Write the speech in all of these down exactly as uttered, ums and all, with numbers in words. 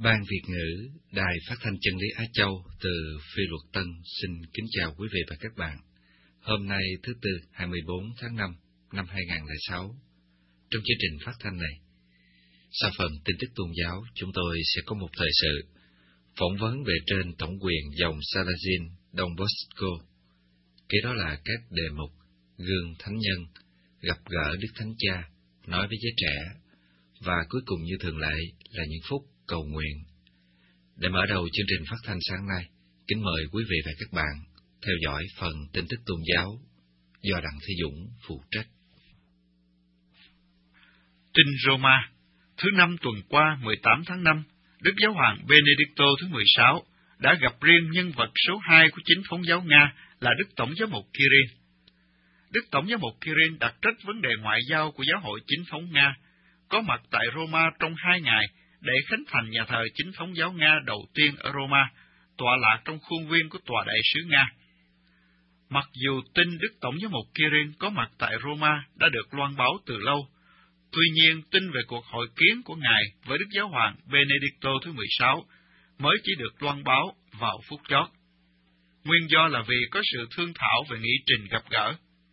Ban Việt ngữ, Đài Phát thanh Chân lý Á Châu từ Phi Luật Tân xin kính chào quý vị và các bạn. Hôm nay thứ Tư, hai mươi bốn tháng năm năm hai nghìn không trăm lẻ sáu. Trong chương trình phát thanh này, sau phần tin tức tôn giáo, chúng tôi sẽ có một thời sự phỏng vấn về trên tổng quyền dòng Salazin Don Bosco. Kế đó là các đề mục Gương Thánh Nhân, Gặp gỡ Đức Thánh Cha, Nói với giới trẻ, và cuối cùng như thường lệ là những phút cầu nguyện. Để mở đầu chương trình phát thanh sáng nay, kính mời quý vị và các bạn theo dõi phần tin tức tôn giáo do Đặng Thế Dũng phụ trách. Tin Roma, thứ năm tuần qua mười tám tháng năm, Đức Giáo hoàng Benedicto thứ mười sáu đã gặp riêng nhân vật số hai của chính thống giáo Nga là Đức Tổng giám mục Kirill. Đức Tổng giám mục Kirill đặt trách vấn đề ngoại giao của giáo hội chính thống Nga, có mặt tại Roma trong hai ngày để khánh thành nhà thờ chính thống giáo Nga đầu tiên ở Roma, tọa lạc trong khuôn viên của Tòa đại sứ Nga. Mặc dù tin Đức Tổng giám mục Kirill có mặt tại Roma đã được loan báo từ lâu, tuy nhiên tin về cuộc hội kiến của Ngài với Đức Giáo hoàng Benedicto thứ mười sáu mới chỉ được loan báo vào phút chót. Nguyên do là vì có sự thương thảo về nghị trình gặp gỡ.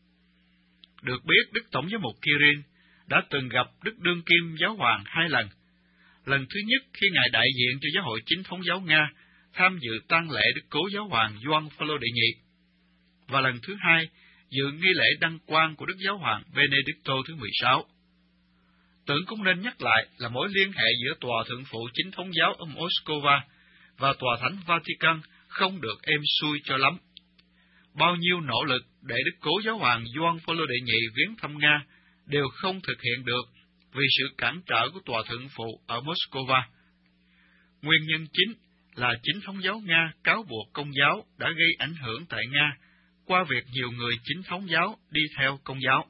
Được biết, Đức Tổng giám mục Kirill đã từng gặp Đức Đương Kim Giáo hoàng hai lần. Lần thứ nhất khi Ngài đại diện cho giáo hội chính thống giáo Nga tham dự tang lễ Đức Cố Giáo hoàng Gioan Phaolô đệ nhị, và lần thứ hai dự nghi lễ đăng quang của Đức Giáo hoàng Benedicto thứ mười sáu. Tưởng cũng nên nhắc lại là mối liên hệ giữa Tòa Thượng phụ chính thống giáo ở Moscow và Tòa Thánh Vatican không được êm xuôi cho lắm. Bao nhiêu nỗ lực để Đức Cố Giáo hoàng Gioan Phaolô đệ nhị viếng thăm Nga đều không thực hiện được vì sự cản trở của Tòa Thượng phụ ở Moscow. Nguyên nhân chính là chính thống giáo Nga cáo buộc Công giáo đã gây ảnh hưởng tại Nga qua việc nhiều người chính thống giáo đi theo Công giáo.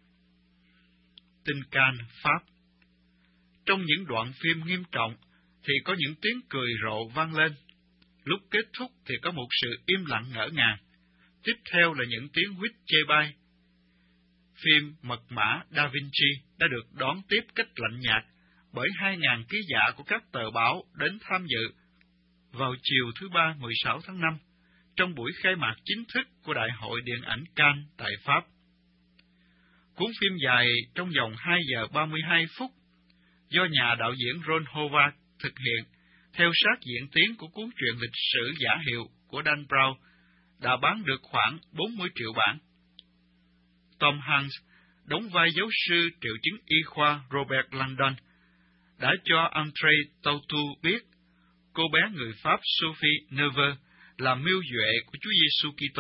Tin Can, Pháp. Trong những đoạn phim nghiêm trọng thì có những tiếng cười rộ vang lên. Lúc kết thúc thì có một sự im lặng ngỡ ngàng. Tiếp theo là những tiếng huýt chê bai. Phim Mật mã Da Vinci đã được đón tiếp cách lạnh nhạt bởi hai nghìn ký giả của các tờ báo đến tham dự vào chiều thứ Ba mười sáu tháng năm, trong buổi khai mạc chính thức của Đại hội Điện ảnh Cannes tại Pháp. Cuốn phim dài trong vòng hai giờ ba mươi hai phút, do nhà đạo diễn Ron Howard thực hiện, theo sát diễn tiến của cuốn truyện lịch sử giả hiệu của Dan Brown, đã bán được khoảng bốn mươi triệu bản. Tom Hanks đóng vai giáo sư triệu chứng y khoa Robert Langdon đã cho André Tautou biết cô bé người Pháp Sophie Neveu là mưu duệ của Chúa Giêsu Kitô.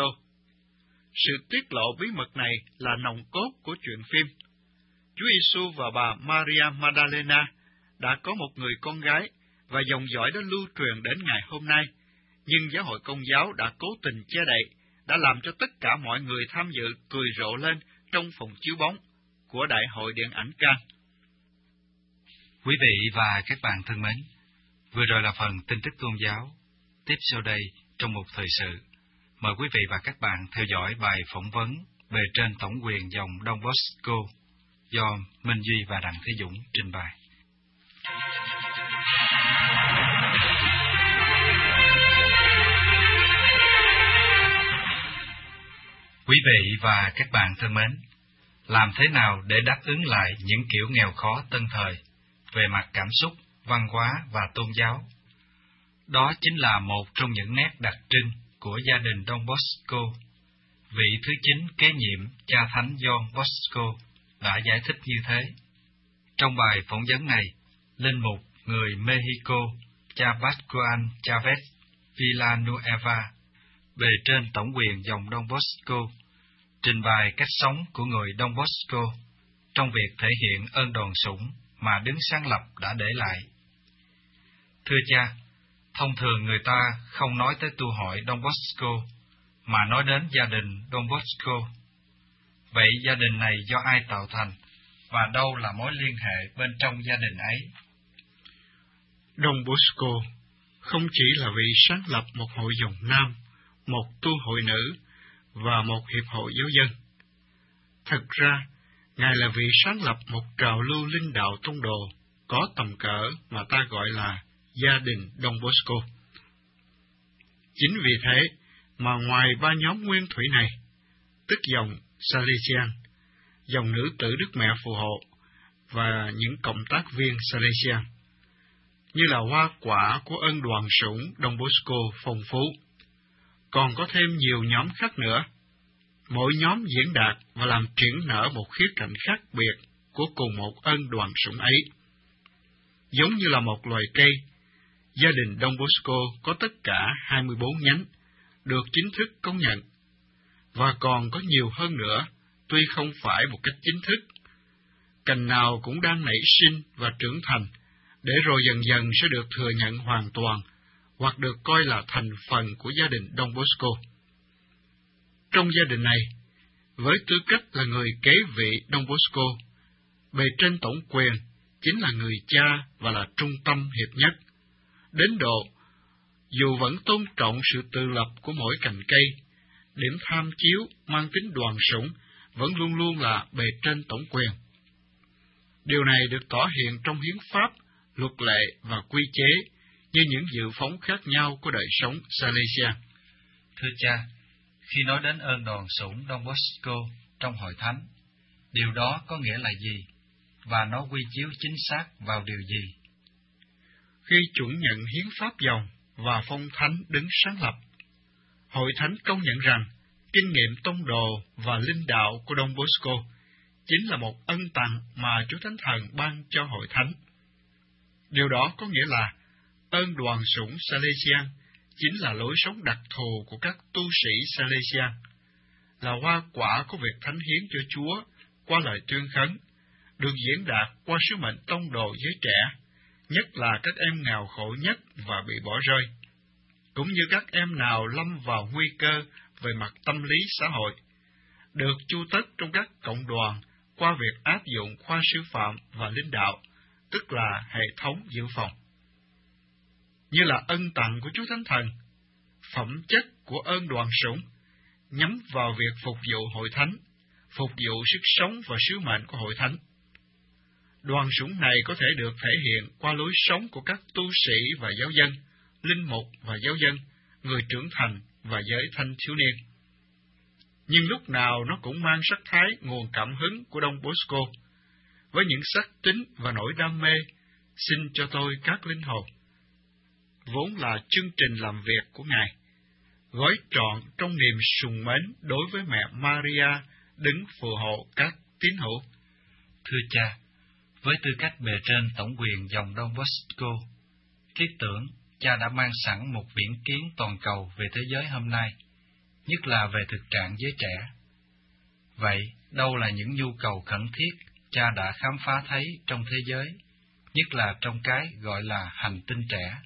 Sự tiết lộ bí mật này là nòng cốt của truyện phim. Chúa Giêsu và bà Maria Magdalena đã có một người con gái và dòng dõi đã lưu truyền đến ngày hôm nay, nhưng giáo hội Công giáo đã cố tình che đậy, đã làm cho tất cả mọi người tham dự cười rộ lên trong phòng chiếu bóng của Đại hội Điện ảnh Cannes. Quý vị và các bạn thân mến, vừa rồi là phần tin tức tôn giáo. Tiếp sau đây, trong một thời sự, mời quý vị và các bạn theo dõi bài phỏng vấn về trên tổng quyền dòng Don Bosco do Minh Duy và Đặng Thế Dũng trình bày. Quý vị và các bạn thân mến, làm thế nào để đáp ứng lại những kiểu nghèo khó tân thời về mặt cảm xúc, văn hóa và tôn giáo? Đó chính là một trong những nét đặc trưng của gia đình Don Bosco. Vị thứ chín kế nhiệm cha thánh John Bosco đã giải thích như thế. Trong bài phỏng vấn này, linh mục người Mexico cha Pascual Chavez Villanueva về trên tổng quyền dòng Don Bosco trình bày cách sống của người Don Bosco trong việc thể hiện ơn đòn sủng mà đấng sáng lập đã để lại. Thưa cha, thông thường người ta không nói tới tu hội Don Bosco, mà nói đến gia đình Don Bosco. Vậy gia đình này do ai tạo thành, và đâu là mối liên hệ bên trong gia đình ấy? Don Bosco không chỉ là vị sáng lập một hội dòng nam, một tu hội nữ và một hiệp hội giáo dân. Thật ra, Ngài là vị sáng lập một trào lưu linh đạo tông đồ có tầm cỡ mà ta gọi là gia đình Don Bosco. Chính vì thế mà ngoài ba nhóm nguyên thủy này, tức dòng Salesian, dòng nữ tử Đức Mẹ phù hộ và những cộng tác viên Salesian, như là hoa quả của ân đoàn sủng Don Bosco phong phú, còn có thêm nhiều nhóm khác nữa. Mỗi nhóm diễn đạt và làm triển nở một khía cạnh khác biệt của cùng một ân đoàn sủng ấy. Giống như là một loài cây, gia đình Don Bosco có tất cả hai mươi bốn nhánh, được chính thức công nhận, và còn có nhiều hơn nữa, tuy không phải một cách chính thức. Cành nào cũng đang nảy sinh và trưởng thành, để rồi dần dần sẽ được thừa nhận hoàn toàn, hoặc được coi là thành phần của gia đình Don Bosco. Trong gia đình này, với tư cách là người kế vị Don Bosco, bề trên tổng quyền chính là người cha và là trung tâm hiệp nhất, đến độ dù vẫn tôn trọng sự tự lập của mỗi cành cây, điểm tham chiếu mang tính đoàn sủng vẫn luôn luôn là bề trên tổng quyền. Điều này được tỏ hiện trong hiến pháp, luật lệ và quy chế như những dự phóng khác nhau của đời sống Salesian. Thưa cha, khi nói đến ơn đoàn sủng Don Bosco trong hội thánh, điều đó có nghĩa là gì, và nó quy chiếu chính xác vào điều gì? Khi chuẩn nhận hiến pháp dòng và phong thánh đứng sáng lập, hội thánh công nhận rằng kinh nghiệm tông đồ và linh đạo của Don Bosco chính là một ân tặng mà Chúa Thánh Thần ban cho hội thánh. Điều đó có nghĩa là ơn đoàn sủng Salesian chính là lối sống đặc thù của các tu sĩ Salesian, là hoa quả của việc thánh hiến cho Chúa qua lời tuyên khấn, được diễn đạt qua sứ mệnh tông đồ giới trẻ, nhất là các em nghèo khổ nhất và bị bỏ rơi, cũng như các em nào lâm vào nguy cơ về mặt tâm lý xã hội, được chu tất trong các cộng đoàn qua việc áp dụng khoa sư phạm và linh đạo, tức là hệ thống dự phòng. Như là ân tặng của Chúa Thánh Thần, phẩm chất của ơn đoàn sủng nhắm vào việc phục vụ hội thánh, phục vụ sức sống và sứ mệnh của hội thánh. Đoàn sủng này có thể được thể hiện qua lối sống của các tu sĩ và giáo dân, linh mục và giáo dân, người trưởng thành và giới thanh thiếu niên. Nhưng lúc nào nó cũng mang sắc thái nguồn cảm hứng của Don Bosco, với những sắc tính và nỗi đam mê, xin cho tôi các linh hồn, vốn là chương trình làm việc của Ngài, gói trọn trong niềm sùng mến đối với mẹ Maria, đứng phù hộ các tín hữu. Thưa cha, với tư cách bề trên tổng quyền dòng Don Bosco, thiết tưởng cha đã mang sẵn một viễn kiến toàn cầu về thế giới hôm nay, nhất là về thực trạng giới trẻ. Vậy, đâu là những nhu cầu khẩn thiết cha đã khám phá thấy trong thế giới, nhất là trong cái gọi là hành tinh trẻ?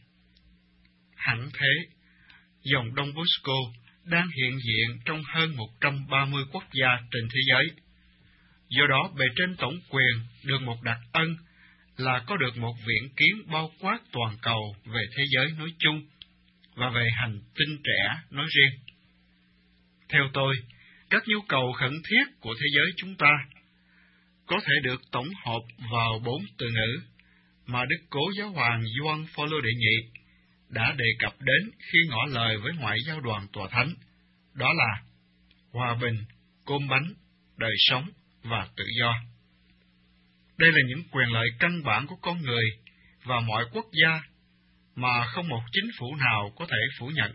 Hẳn thế, dòng Don Bosco đang hiện diện trong hơn một trăm ba mươi quốc gia trên thế giới. Do đó, bề trên tổng quyền được một đặc ân là có được một viễn kiến bao quát toàn cầu về thế giới nói chung và về hành tinh trẻ nói riêng. Theo tôi, các nhu cầu khẩn thiết của thế giới chúng ta có thể được tổng hợp vào bốn từ ngữ mà Đức Cố Giáo hoàng Gioan Phaolô đệ nhị đã đề cập đến khi ngỏ lời với ngoại giao đoàn tòa thánh, đó là hòa bình, cơm bánh, đời sống và tự do. Đây là những quyền lợi căn bản của con người và mọi quốc gia mà không một chính phủ nào có thể phủ nhận.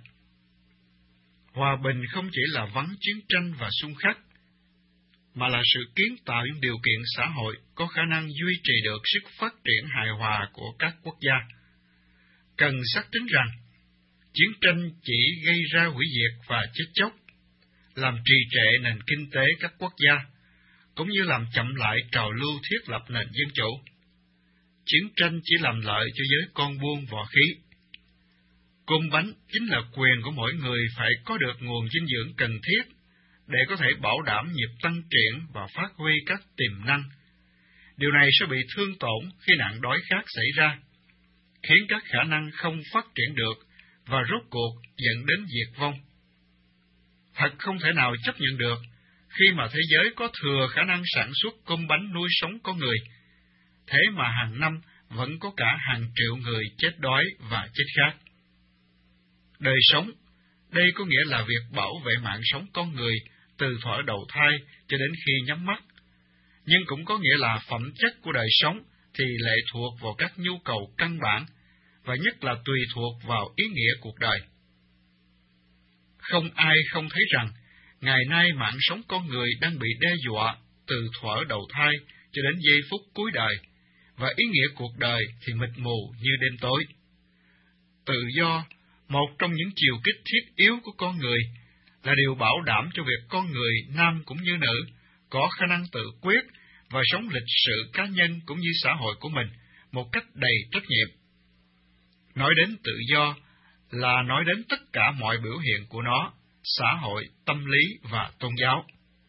Hòa bình không chỉ là vắng chiến tranh và xung khắc, mà là sự kiến tạo những điều kiện xã hội có khả năng duy trì được sức phát triển hài hòa của các quốc gia. Cần xác tín rằng, chiến tranh chỉ gây ra hủy diệt và chết chóc, làm trì trệ nền kinh tế các quốc gia, cũng như làm chậm lại trào lưu thiết lập nền dân chủ. Chiến tranh chỉ làm lợi cho giới con buôn võ khí. Cơm bánh chính là quyền của mỗi người phải có được nguồn dinh dưỡng cần thiết để có thể bảo đảm nhịp tăng triển và phát huy các tiềm năng. Điều này sẽ bị thương tổn khi nạn đói khát xảy ra, khiến các khả năng không phát triển được và rốt cuộc dẫn đến diệt vong. Thật không thể nào chấp nhận được khi mà thế giới có thừa khả năng sản xuất cơm bánh nuôi sống con người, thế mà hàng năm vẫn có cả hàng triệu người chết đói và chết khát. Đời sống, đây có nghĩa là việc bảo vệ mạng sống con người từ thuở đầu thai cho đến khi nhắm mắt, nhưng cũng có nghĩa là phẩm chất của đời sống thì lệ thuộc vào các nhu cầu căn bản, và nhất là tùy thuộc vào ý nghĩa cuộc đời. Không ai không thấy rằng, ngày nay mạng sống con người đang bị đe dọa từ thuở đầu thai cho đến giây phút cuối đời, và ý nghĩa cuộc đời thì mịt mù như đêm tối. Tự do, một trong những chiều kích thiết yếu của con người, là điều bảo đảm cho việc con người nam cũng như nữ có khả năng tự quyết và sống lịch sự cá nhân cũng như xã hội của mình một cách đầy trách nhiệm. Nói đến tự do là nói đến tất cả mọi biểu hiện của nó, xã hội, tâm lý và tôn giáo.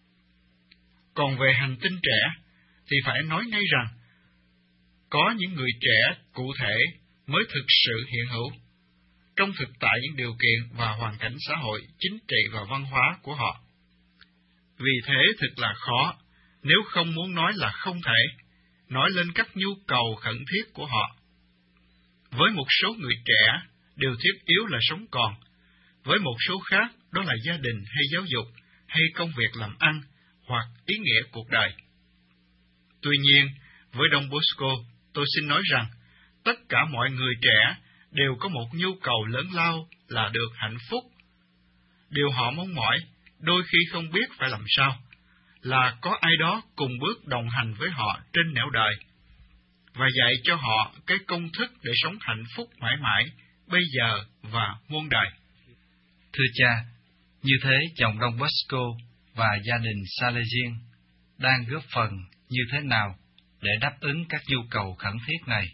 Còn về hành tinh trẻ, thì phải nói ngay rằng, có những người trẻ cụ thể mới thực sự hiện hữu, trong thực tại những điều kiện và hoàn cảnh xã hội, chính trị và văn hóa của họ. Vì thế thật là khó, nếu không muốn nói là không thể, nói lên các nhu cầu khẩn thiết của họ. Với một số người trẻ, điều thiết yếu là sống còn. Với một số khác, đó là gia đình hay giáo dục, hay công việc làm ăn, hoặc ý nghĩa cuộc đời. Tuy nhiên, với Don Bosco, tôi xin nói rằng, tất cả mọi người trẻ đều có một nhu cầu lớn lao là được hạnh phúc. Điều họ mong mỏi, đôi khi không biết phải làm sao, là có ai đó cùng bước đồng hành với họ trên nẻo đời, và dạy cho họ cái công thức để sống hạnh phúc mãi mãi, bây giờ và muôn đời. Thưa cha, như thế chồng Don Bosco và gia đình Salesian đang góp phần như thế nào để đáp ứng các nhu cầu khẩn thiết này?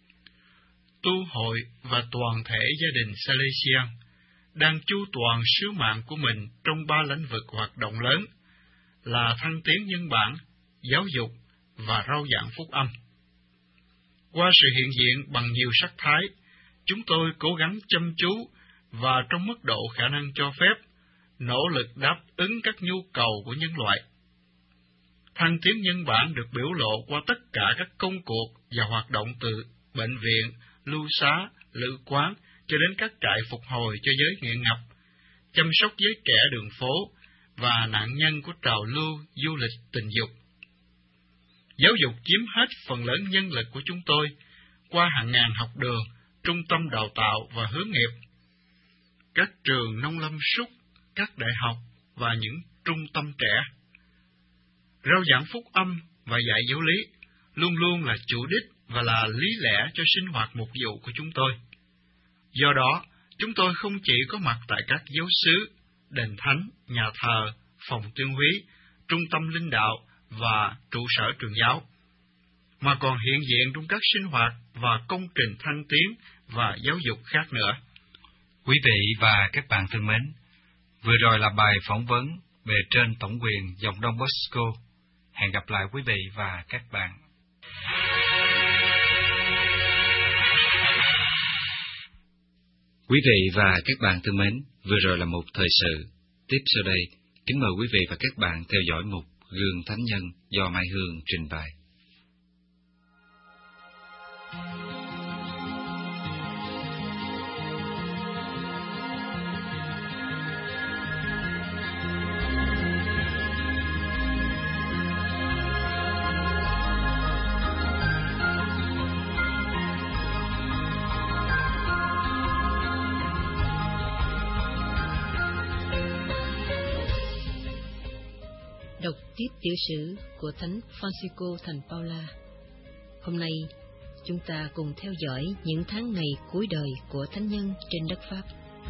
Tu hội và toàn thể gia đình Salesian đang chu toàn sứ mạng của mình trong ba lĩnh vực hoạt động lớn là thăng tiến nhân bản, giáo dục và rao giảng phúc âm. Qua sự hiện diện bằng nhiều sắc thái, chúng tôi cố gắng chăm chú và trong mức độ khả năng cho phép, nỗ lực đáp ứng các nhu cầu của nhân loại. Thăng tiến nhân bản được biểu lộ qua tất cả các công cuộc và hoạt động từ bệnh viện, lưu xá, lữ quán cho đến các trại phục hồi cho giới nghiện ngập, chăm sóc giới trẻ đường phố và nạn nhân của trào lưu du lịch tình dục. Giáo dục chiếm hết phần lớn nhân lực của chúng tôi qua hàng ngàn học đường, trung tâm đào tạo và hướng nghiệp, các trường nông lâm súc, các đại học và những trung tâm trẻ. Rao giảng phúc âm và dạy giáo lý luôn luôn là chủ đích và là lý lẽ cho sinh hoạt mục vụ của chúng tôi. Do đó, chúng tôi không chỉ có mặt tại các giáo xứ, đền thánh, nhà thờ, phòng tuyên úy, trung tâm linh đạo và trụ sở trường giáo, mà còn hiện diện trong các sinh hoạt và công trình thăng tiến và giáo dục khác nữa. Quý vị và các bạn thân mến, vừa rồi là bài phỏng vấn bề trên tổng quyền dòng Don Bosco. Hẹn gặp lại quý vị và các bạn. Quý vị và các bạn thân mến, vừa rồi là một thời sự. Tiếp sau đây, kính mời quý vị và các bạn theo dõi mục Gương Thánh Nhân do Mai Hương trình bày. Đọc tiếp tiểu sử của Thánh Francisco thành Paula. Hôm nay, chúng ta cùng theo dõi những tháng ngày cuối đời của thánh nhân trên đất Pháp.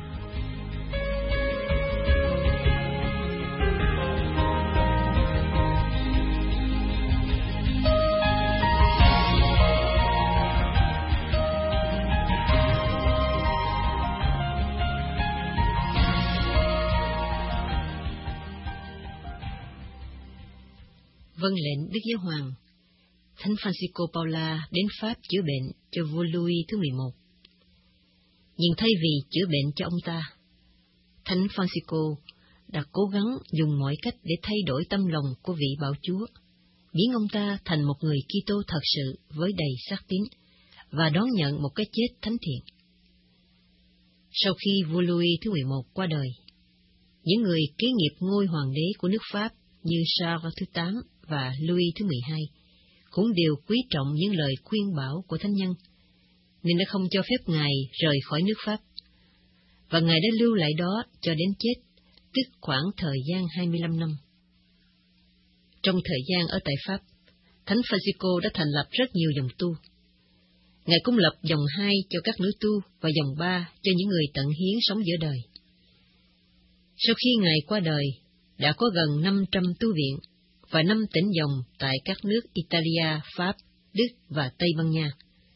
Vâng lệnh Đức Giáo Hoàng, Thánh Francisco Paula đến Pháp chữa bệnh cho vua Louis thứ mười một. Nhưng thay vì chữa bệnh cho ông ta, Thánh Francisco đã cố gắng dùng mọi cách để thay đổi tâm lòng của vị bảo chúa, biến ông ta thành một người Kitô thật sự với đầy xác tín, và đón nhận một cái chết thánh thiện. Sau khi vua Louis thứ mười một qua đời, những người kế nghiệp ngôi hoàng đế của nước Pháp như Charles thứ tám và Louis thứ mười hai cũng đều quý trọng những lời khuyên bảo của thánh nhân, nên đã không cho phép Ngài rời khỏi nước Pháp, và Ngài đã lưu lại đó cho đến chết, tức khoảng thời gian hai mươi lăm năm. Trong thời gian ở tại Pháp, Thánh Francisco đã thành lập rất nhiều dòng tu. Ngài cũng lập dòng hai cho các nữ tu và dòng ba cho những người tận hiến sống giữa đời. Sau khi Ngài qua đời, đã có gần năm trăm tu viện và năm tỉnh dòng tại các nước Italia, Pháp, Đức và Tây Ban Nha.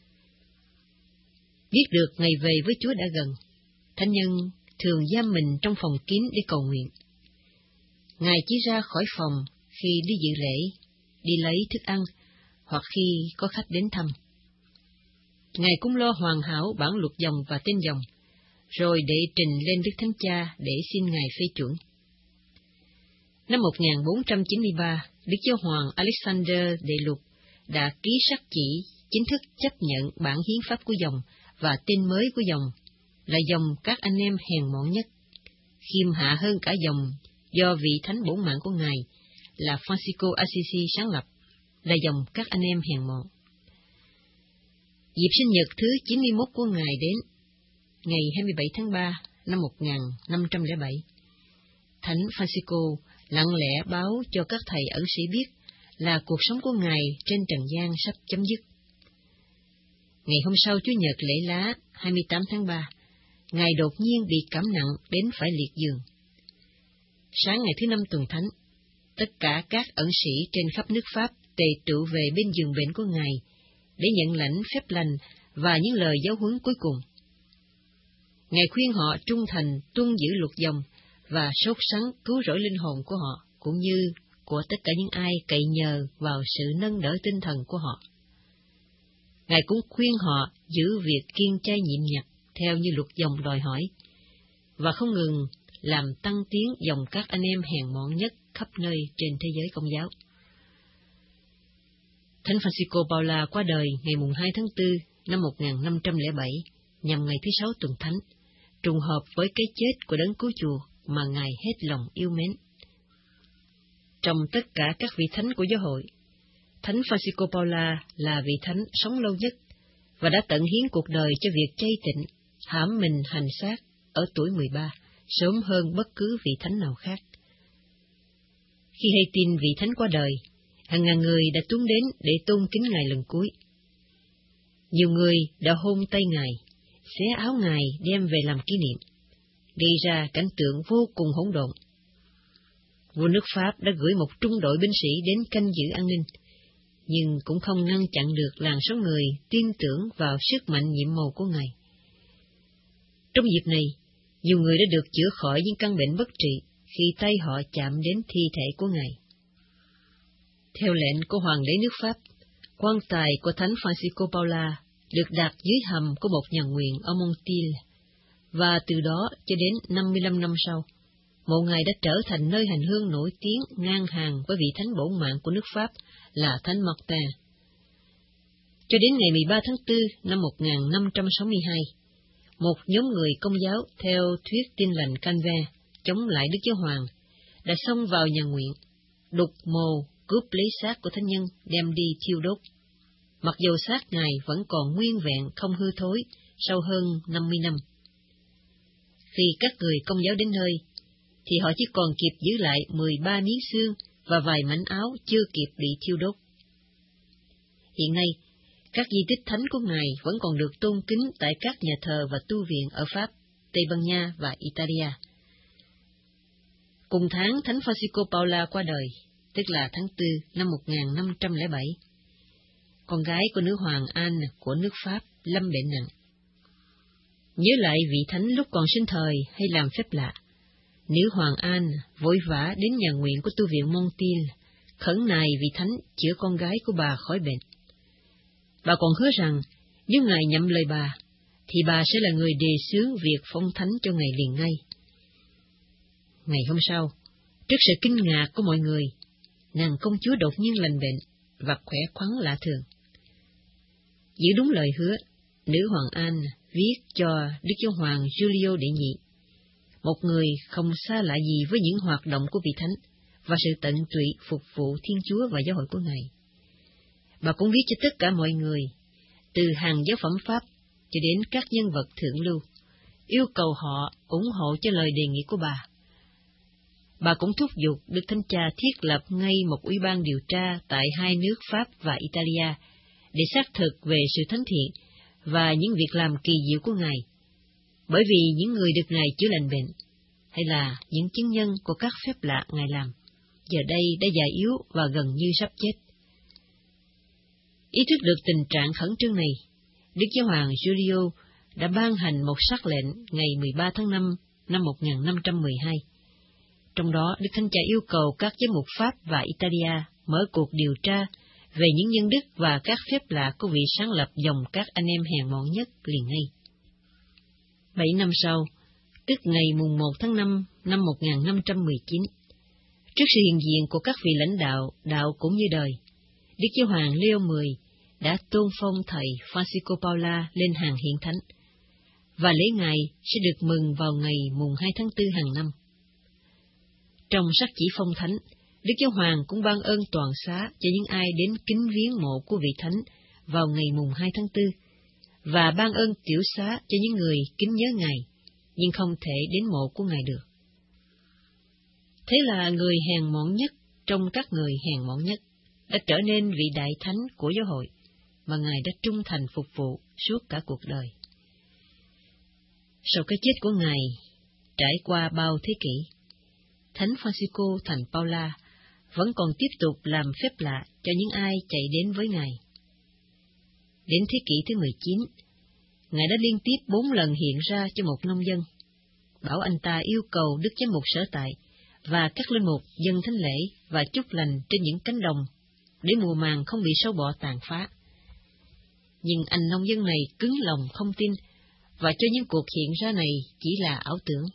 Biết được ngày về với Chúa đã gần, thánh nhân thường giam mình trong phòng kín để cầu nguyện. Ngài chỉ ra khỏi phòng khi đi dự lễ, đi lấy thức ăn, hoặc khi có khách đến thăm. Ngài cũng lo hoàn hảo bản luật dòng và tên dòng, rồi để trình lên Đức Thánh Cha để xin Ngài phê chuẩn. Năm một nghìn bốn trăm chín mươi ba, Đức Giáo hoàng Alexander Đệ Lục đã ký sắc chỉ chính thức chấp nhận bản hiến pháp của dòng và tên mới của dòng là dòng các anh em hèn mọn nhất, khiêm hạ hơn cả dòng do vị thánh bổn mạng của Ngài là Francisco Assisi sáng lập, là dòng các anh em hèn mọn. Dịp sinh nhật thứ chín mươi mốt của Ngài đến, ngày hai mươi bảy tháng ba năm một nghìn năm trăm lẻ bảy, Thánh Francisco lặng lẽ báo cho các thầy ẩn sĩ biết là cuộc sống của Ngài trên trần gian sắp chấm dứt. Ngày hôm sau Chủ nhật lễ lá hai mươi tám tháng ba, Ngài đột nhiên bị cảm nặng đến phải liệt giường. Sáng ngày thứ năm tuần thánh, tất cả các ẩn sĩ trên khắp nước Pháp tề tụ về bên giường bệnh của Ngài để nhận lãnh phép lành và những lời giáo huấn cuối cùng. Ngài khuyên họ trung thành tuân giữ luật dòng và sốt sắng cứu rỗi linh hồn của họ, cũng như của tất cả những ai cậy nhờ vào sự nâng đỡ tinh thần của họ. Ngài cũng khuyên họ giữ việc kiêng chay nhịn nhặt theo như luật dòng đòi hỏi, và không ngừng làm tăng tiến dòng các anh em hèn mọn nhất khắp nơi trên thế giới Công giáo. Thánh Francisco Paula qua đời ngày hai tháng tư năm một nghìn năm trăm lẻ bảy, nhằm ngày thứ sáu tuần thánh, trùng hợp với cái chết của Đấng Cứu Chuộc mà Ngài hết lòng yêu mến. Trong tất cả các vị thánh của giáo hội, Thánh Francisco Paula là vị thánh sống lâu nhất và đã tận hiến cuộc đời cho việc chay tịnh, hãm mình hành xác ở tuổi mười ba, sớm hơn bất cứ vị thánh nào khác. Khi hay tin vị thánh qua đời, hàng ngàn người đã tuôn đến để tôn kính Ngài lần cuối. Nhiều người đã hôn tay Ngài, xé áo Ngài đem về làm kỷ niệm, gây ra cảnh tượng vô cùng hỗn độn. Vua nước Pháp đã gửi một trung đội binh sĩ đến canh giữ an ninh, nhưng cũng không ngăn chặn được làn sóng người tin tưởng vào sức mạnh nhiệm màu của Ngài. Trong dịp này, nhiều người đã được chữa khỏi những căn bệnh bất trị khi tay họ chạm đến thi thể của Ngài. Theo lệnh của Hoàng đế nước Pháp, quan tài của Thánh Francisco Paula được đặt dưới hầm của một nhà nguyện ở Montil, và từ đó cho đến năm mươi lăm năm sau, mộ Ngài đã trở thành nơi hành hương nổi tiếng ngang hàng với vị thánh bổn mạng của nước Pháp là Thánh Martin. Cho đến ngày mười ba tháng tư năm một nghìn năm trăm sáu mươi hai, một nhóm người Công giáo theo thuyết Tin lành Calvin chống lại Đức Giáo Hoàng đã xông vào nhà nguyện, đục mồ, cướp lấy xác của thánh nhân đem đi thiêu đốt, mặc dù xác Ngài vẫn còn nguyên vẹn không hư thối sau hơn năm mươi năm. Khi các người Công giáo đến nơi, thì họ chỉ còn kịp giữ lại mười ba miếng xương và vài mảnh áo chưa kịp bị thiêu đốt. Hiện nay, các di tích thánh của Ngài vẫn còn được tôn kính tại các nhà thờ và tu viện ở Pháp, Tây Ban Nha và Italia. Cùng tháng Thánh Francisco Paula qua đời, tức là tháng tư năm một nghìn năm trăm lẻ bảy, con gái của nữ hoàng Anne của nước Pháp lâm bệnh nặng. Nhớ lại vị thánh lúc còn sinh thời hay làm phép lạ, nữ hoàng Anne vội vã đến nhà nguyện của tu viện Montil, khẩn nài vị thánh chữa con gái của bà khỏi bệnh. Bà còn hứa rằng nếu Ngài nhậm lời bà, thì bà sẽ là người đề xướng việc phong thánh cho Ngài liền ngay. Ngày hôm sau, trước sự kinh ngạc của mọi người, nàng công chúa đột nhiên lành bệnh và khỏe khoắn lạ thường. Giữ đúng lời hứa, nữ hoàng An viết cho Đức Giáo hoàng Giulio đệ nhị, một người không xa lạ gì với những hoạt động của vị thánh và sự tận tụy phục vụ Thiên Chúa và giáo hội của Ngài. Bà cũng viết cho tất cả mọi người, từ hàng giáo phẩm Pháp cho đến các nhân vật thượng lưu, yêu cầu họ ủng hộ cho lời đề nghị của bà. Bà cũng thúc giục Đức Thánh Cha thiết lập ngay một ủy ban điều tra tại hai nước Pháp và Italia để xác thực về sự thánh thiện và những việc làm kỳ diệu của Ngài, bởi vì những người được Ngài chữa lành bệnh, hay là những chứng nhân của các phép lạ Ngài làm, giờ đây đã già yếu và gần như sắp chết. Ý thức được tình trạng khẩn trương này, Đức Giáo hoàng Giulio đã ban hành một sắc lệnh ngày mười ba tháng năm năm một nghìn năm trăm mười hai. Trong đó, Đức Thánh Cha yêu cầu các giám mục Pháp và Italia mở cuộc điều tra về những nhân đức và các phép lạ của vị sáng lập dòng các anh em hèn mọn nhất liền ngay. Bảy năm sau, tức ngày mùng một tháng năm năm một nghìn năm trăm mười chín, trước sự hiện diện của các vị lãnh đạo, đạo cũng như đời, Đức Giáo hoàng Leo mười đã tôn phong thầy Francisco Paula lên hàng hiện thánh, và lễ ngài sẽ được mừng vào ngày mùng hai tháng tư hàng năm. Trong sắc chỉ phong thánh, Đức Giáo hoàng cũng ban ơn toàn xá cho những ai đến kính viếng mộ của vị thánh vào ngày mùng hai tháng tư, và ban ơn tiểu xá cho những người kính nhớ Ngài, nhưng không thể đến mộ của Ngài được. Thế là người hèn mọn nhất trong các người hèn mọn nhất đã trở nên vị đại thánh của giáo hội, mà Ngài đã trung thành phục vụ suốt cả cuộc đời. Sau cái chết của Ngài, trải qua bao thế kỷ, Thánh Francisco thành Paula vẫn còn tiếp tục làm phép lạ cho những ai chạy đến với Ngài. Đến thế kỷ thứ mười chín, Ngài đã liên tiếp bốn lần hiện ra cho một nông dân, bảo anh ta yêu cầu Đức Giám mục sở tại và các linh mục dâng thánh lễ và chúc lành trên những cánh đồng để mùa màng không bị sâu bọ tàn phá. Nhưng anh nông dân này cứng lòng không tin, và cho những cuộc hiện ra này chỉ là ảo tưởng.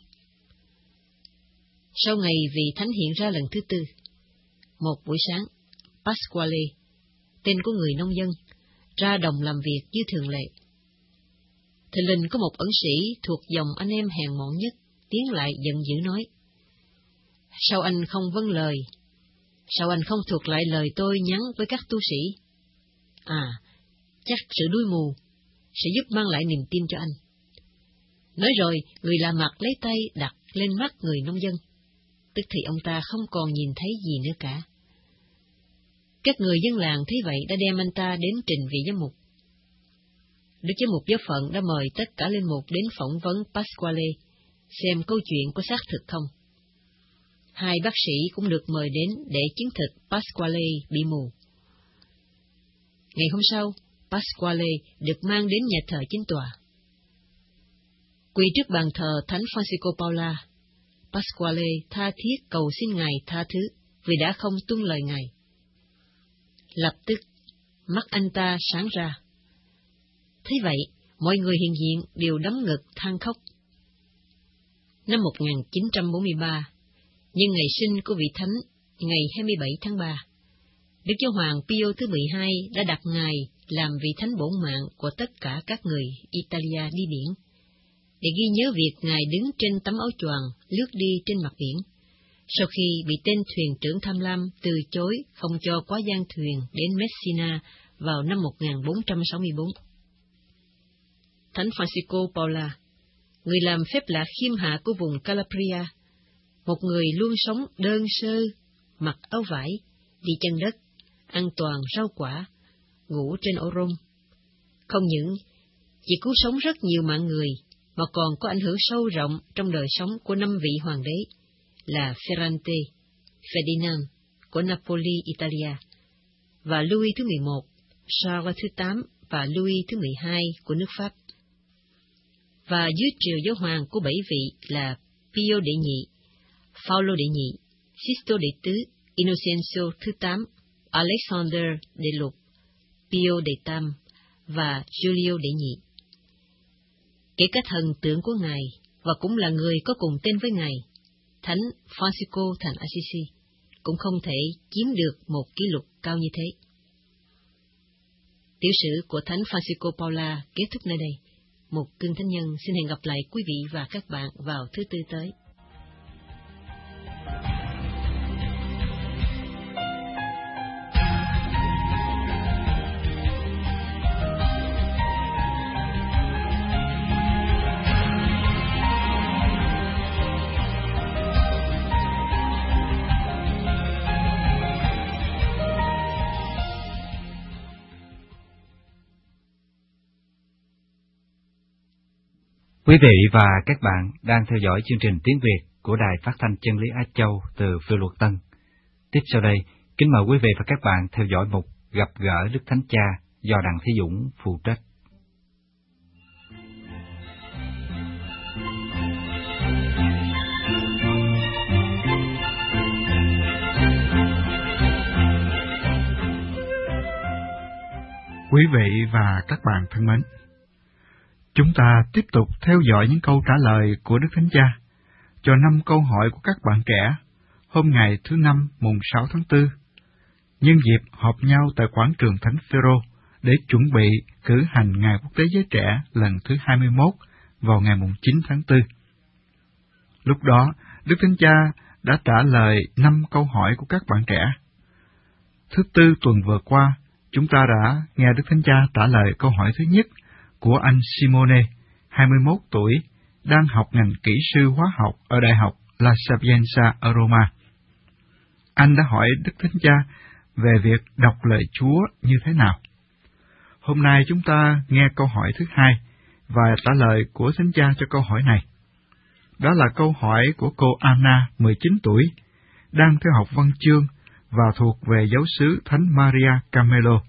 Sau ngày vị thánh hiện ra lần thứ tư, một buổi sáng, Pasquale, tên của người nông dân, ra đồng làm việc như thường lệ. Thình lình có một ẩn sĩ thuộc dòng anh em hèn mọn nhất tiến lại giận dữ nói: "Sao anh không vâng lời? Sao anh không thuộc lại lời tôi nhắn với các tu sĩ? À, chắc sự đuôi mù sẽ giúp mang lại niềm tin cho anh." Nói rồi, người lạ mặt lấy tay đặt lên mắt người nông dân, tức thì ông ta không còn nhìn thấy gì nữa cả. Các người dân làng thấy vậy đã đem anh ta đến trình vị giám mục. Đức giám mục giáo phận đã mời tất cả linh mục đến phỏng vấn Pasquale, xem câu chuyện có xác thực không. Hai bác sĩ cũng được mời đến để chứng thực Pasquale bị mù. Ngày hôm sau, Pasquale được mang đến nhà thờ chính tòa. Quỳ trước bàn thờ Thánh Francisco Paula, Pasquale tha thiết cầu xin Ngài tha thứ vì đã không tuân lời Ngài. Lập tức, mắt anh ta sáng ra. Thế vậy, mọi người hiện diện đều đấm ngực than khóc. Năm một nghìn chín trăm bốn mươi ba, nhân ngày sinh của vị thánh, ngày hai mươi bảy tháng ba, Đức Giáo hoàng Pio thứ mười hai đã đặt Ngài làm vị thánh bổn mạng của tất cả các người Italia đi biển, để ghi nhớ việc Ngài đứng trên tấm áo choàng lướt đi trên mặt biển, sau khi bị tên thuyền trưởng tham lam từ chối không cho quá gian thuyền đến Messina vào năm một nghìn bốn trăm sáu mươi bốn. Thánh Francisco Paula, người làm phép lạ khiêm hạ của vùng Calabria, một người luôn sống đơn sơ, mặc áo vải, đi chân đất, ăn toàn rau quả, ngủ trên ổ rôm. Không những chỉ cứu sống rất nhiều mạng người, mà còn có ảnh hưởng sâu rộng trong đời sống của năm vị hoàng đế là Ferrante, Ferdinand của Napoli, Italia, và Louis thứ mười một, Charles thứ tám và Louis thứ mười hai của nước Pháp. Và dưới triều giáo hoàng của bảy vị là Pio đệ nhị, Paulo đệ nhị, Sisto đệ tứ, Innocenzo thứ tám, Alexander đệ lục, Pio đệ tam và Giulio đệ nhị. Kể cả thần tượng của Ngài, và cũng là người có cùng tên với Ngài, Thánh Francisco thành Assisi, cũng không thể chiếm được một kỷ lục cao như thế. Tiểu sử của Thánh Francisco Paula kết thúc nơi đây. Một cương thánh nhân xin hẹn gặp lại quý vị và các bạn vào thứ Tư tới. Quý vị và các bạn đang theo dõi chương trình tiếng Việt của Đài Phát thanh Chân lý Á Châu từ Phiêu Luật Tân. Tiếp sau đây, kính mời quý vị và các bạn theo dõi mục Gặp gỡ Đức Thánh Cha do Đặng Thế Dũng phụ trách. Quý vị và các bạn thân mến, chúng ta tiếp tục theo dõi những câu trả lời của Đức Thánh Cha cho năm câu hỏi của các bạn trẻ hôm ngày thứ Năm mùng sáu tháng tư, nhân dịp họp nhau tại quảng trường Thánh Phêrô để chuẩn bị cử hành Ngày Quốc tế Giới Trẻ lần thứ hai mươi mốt vào ngày mùng chín tháng tư. Lúc đó, Đức Thánh Cha đã trả lời năm câu hỏi của các bạn trẻ. Thứ Tư tuần vừa qua, chúng ta đã nghe Đức Thánh Cha trả lời câu hỏi thứ nhất của anh Simone, hai mươi mốt tuổi, đang học ngành kỹ sư hóa học ở Đại học La Sapienza ở Roma. Anh đã hỏi Đức Thánh Cha về việc đọc lời Chúa như thế nào. Hôm nay chúng ta nghe câu hỏi thứ hai và trả lời của Thánh Cha cho câu hỏi này. Đó là câu hỏi của cô Anna, mười chín tuổi, đang theo học văn chương và thuộc về giáo xứ Thánh Maria Camelo.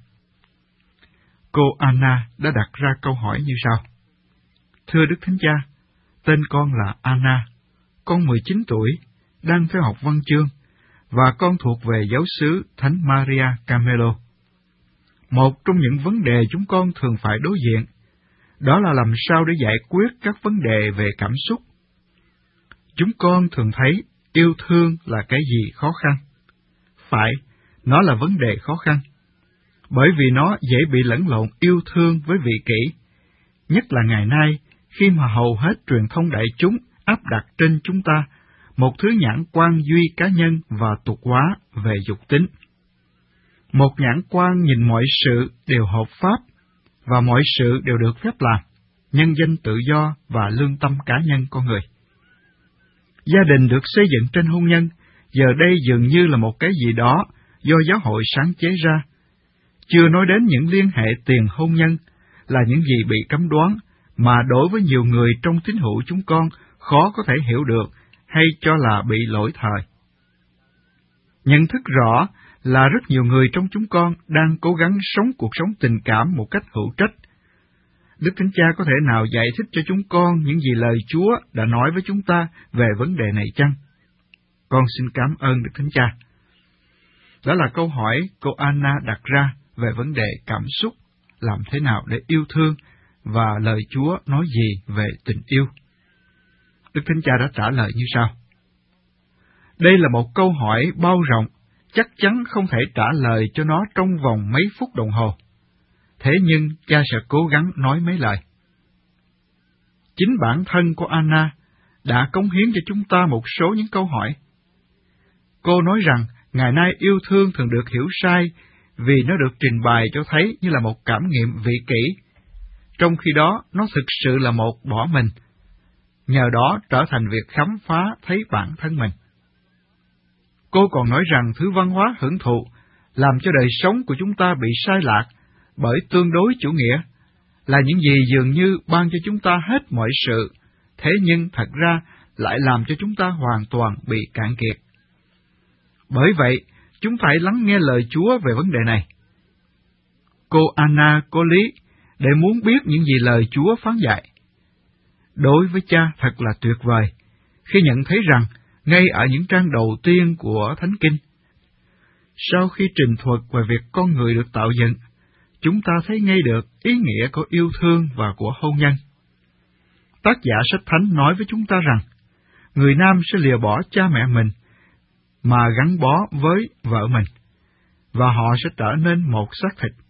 Cô Anna đã đặt ra câu hỏi như sau. Thưa Đức Thánh Cha, tên con là Anna, con mười chín tuổi, đang theo học văn chương, và con thuộc về giáo xứ Thánh Maria Camelo. Một trong những vấn đề chúng con thường phải đối diện, đó là làm sao để giải quyết các vấn đề về cảm xúc. Chúng con thường thấy yêu thương là cái gì khó khăn. Phải, nó là vấn đề khó khăn, bởi vì nó dễ bị lẫn lộn yêu thương với vị kỷ, nhất là ngày nay khi mà hầu hết truyền thông đại chúng áp đặt trên chúng ta một thứ nhãn quan duy cá nhân và tục hóa về dục tính. Một nhãn quan nhìn mọi sự đều hợp pháp và mọi sự đều được phép làm, nhân danh tự do và lương tâm cá nhân con người. Gia đình được xây dựng trên hôn nhân, giờ đây dường như là một cái gì đó do giáo hội sáng chế ra. Chưa nói đến những liên hệ tiền hôn nhân là những gì bị cấm đoán, mà đối với nhiều người trong tín hữu chúng con khó có thể hiểu được hay cho là bị lỗi thời. Nhận thức rõ là rất nhiều người trong chúng con đang cố gắng sống cuộc sống tình cảm một cách hữu trách. Đức Thánh Cha có thể nào giải thích cho chúng con những gì lời Chúa đã nói với chúng ta về vấn đề này chăng? Con xin cảm ơn Đức Thánh Cha. Đó là câu hỏi cô Anna đặt ra về vấn đề cảm xúc, làm thế nào để yêu thương, và lời Chúa nói gì về tình yêu. Đức Thánh Cha đã trả lời như sau. Đây là một câu hỏi bao rộng, chắc chắn không thể trả lời cho nó trong vòng mấy phút đồng hồ. Thế nhưng cha sẽ cố gắng nói mấy lời. Chính bản thân của Anna đã cống hiến cho chúng ta một số những câu hỏi. Cô nói rằng ngày nay yêu thương thường được hiểu sai vì nó được trình bày cho thấy như là một cảm nghiệm vị kỷ, trong khi đó nó thực sự là một bỏ mình, nhờ đó trở thành việc khám phá thấy bản thân mình. Cô còn nói rằng thứ văn hóa hưởng thụ làm cho đời sống của chúng ta bị sai lạc bởi tương đối chủ nghĩa, là những gì dường như ban cho chúng ta hết mọi sự, thế nhưng thật ra lại làm cho chúng ta hoàn toàn bị cạn kiệt. Bởi vậy, chúng phải lắng nghe lời Chúa về vấn đề này. Cô Anna có lý để muốn biết những gì lời Chúa phán dạy. Đối với cha thật là tuyệt vời khi nhận thấy rằng ngay ở những trang đầu tiên của Thánh Kinh, sau khi trình thuật về việc con người được tạo dựng, chúng ta thấy ngay được ý nghĩa của yêu thương và của hôn nhân. Tác giả sách Thánh nói với chúng ta rằng, người nam sẽ lìa bỏ cha mẹ mình mà gắn bó với vợ mình, và họ sẽ trở nên một xác thịt.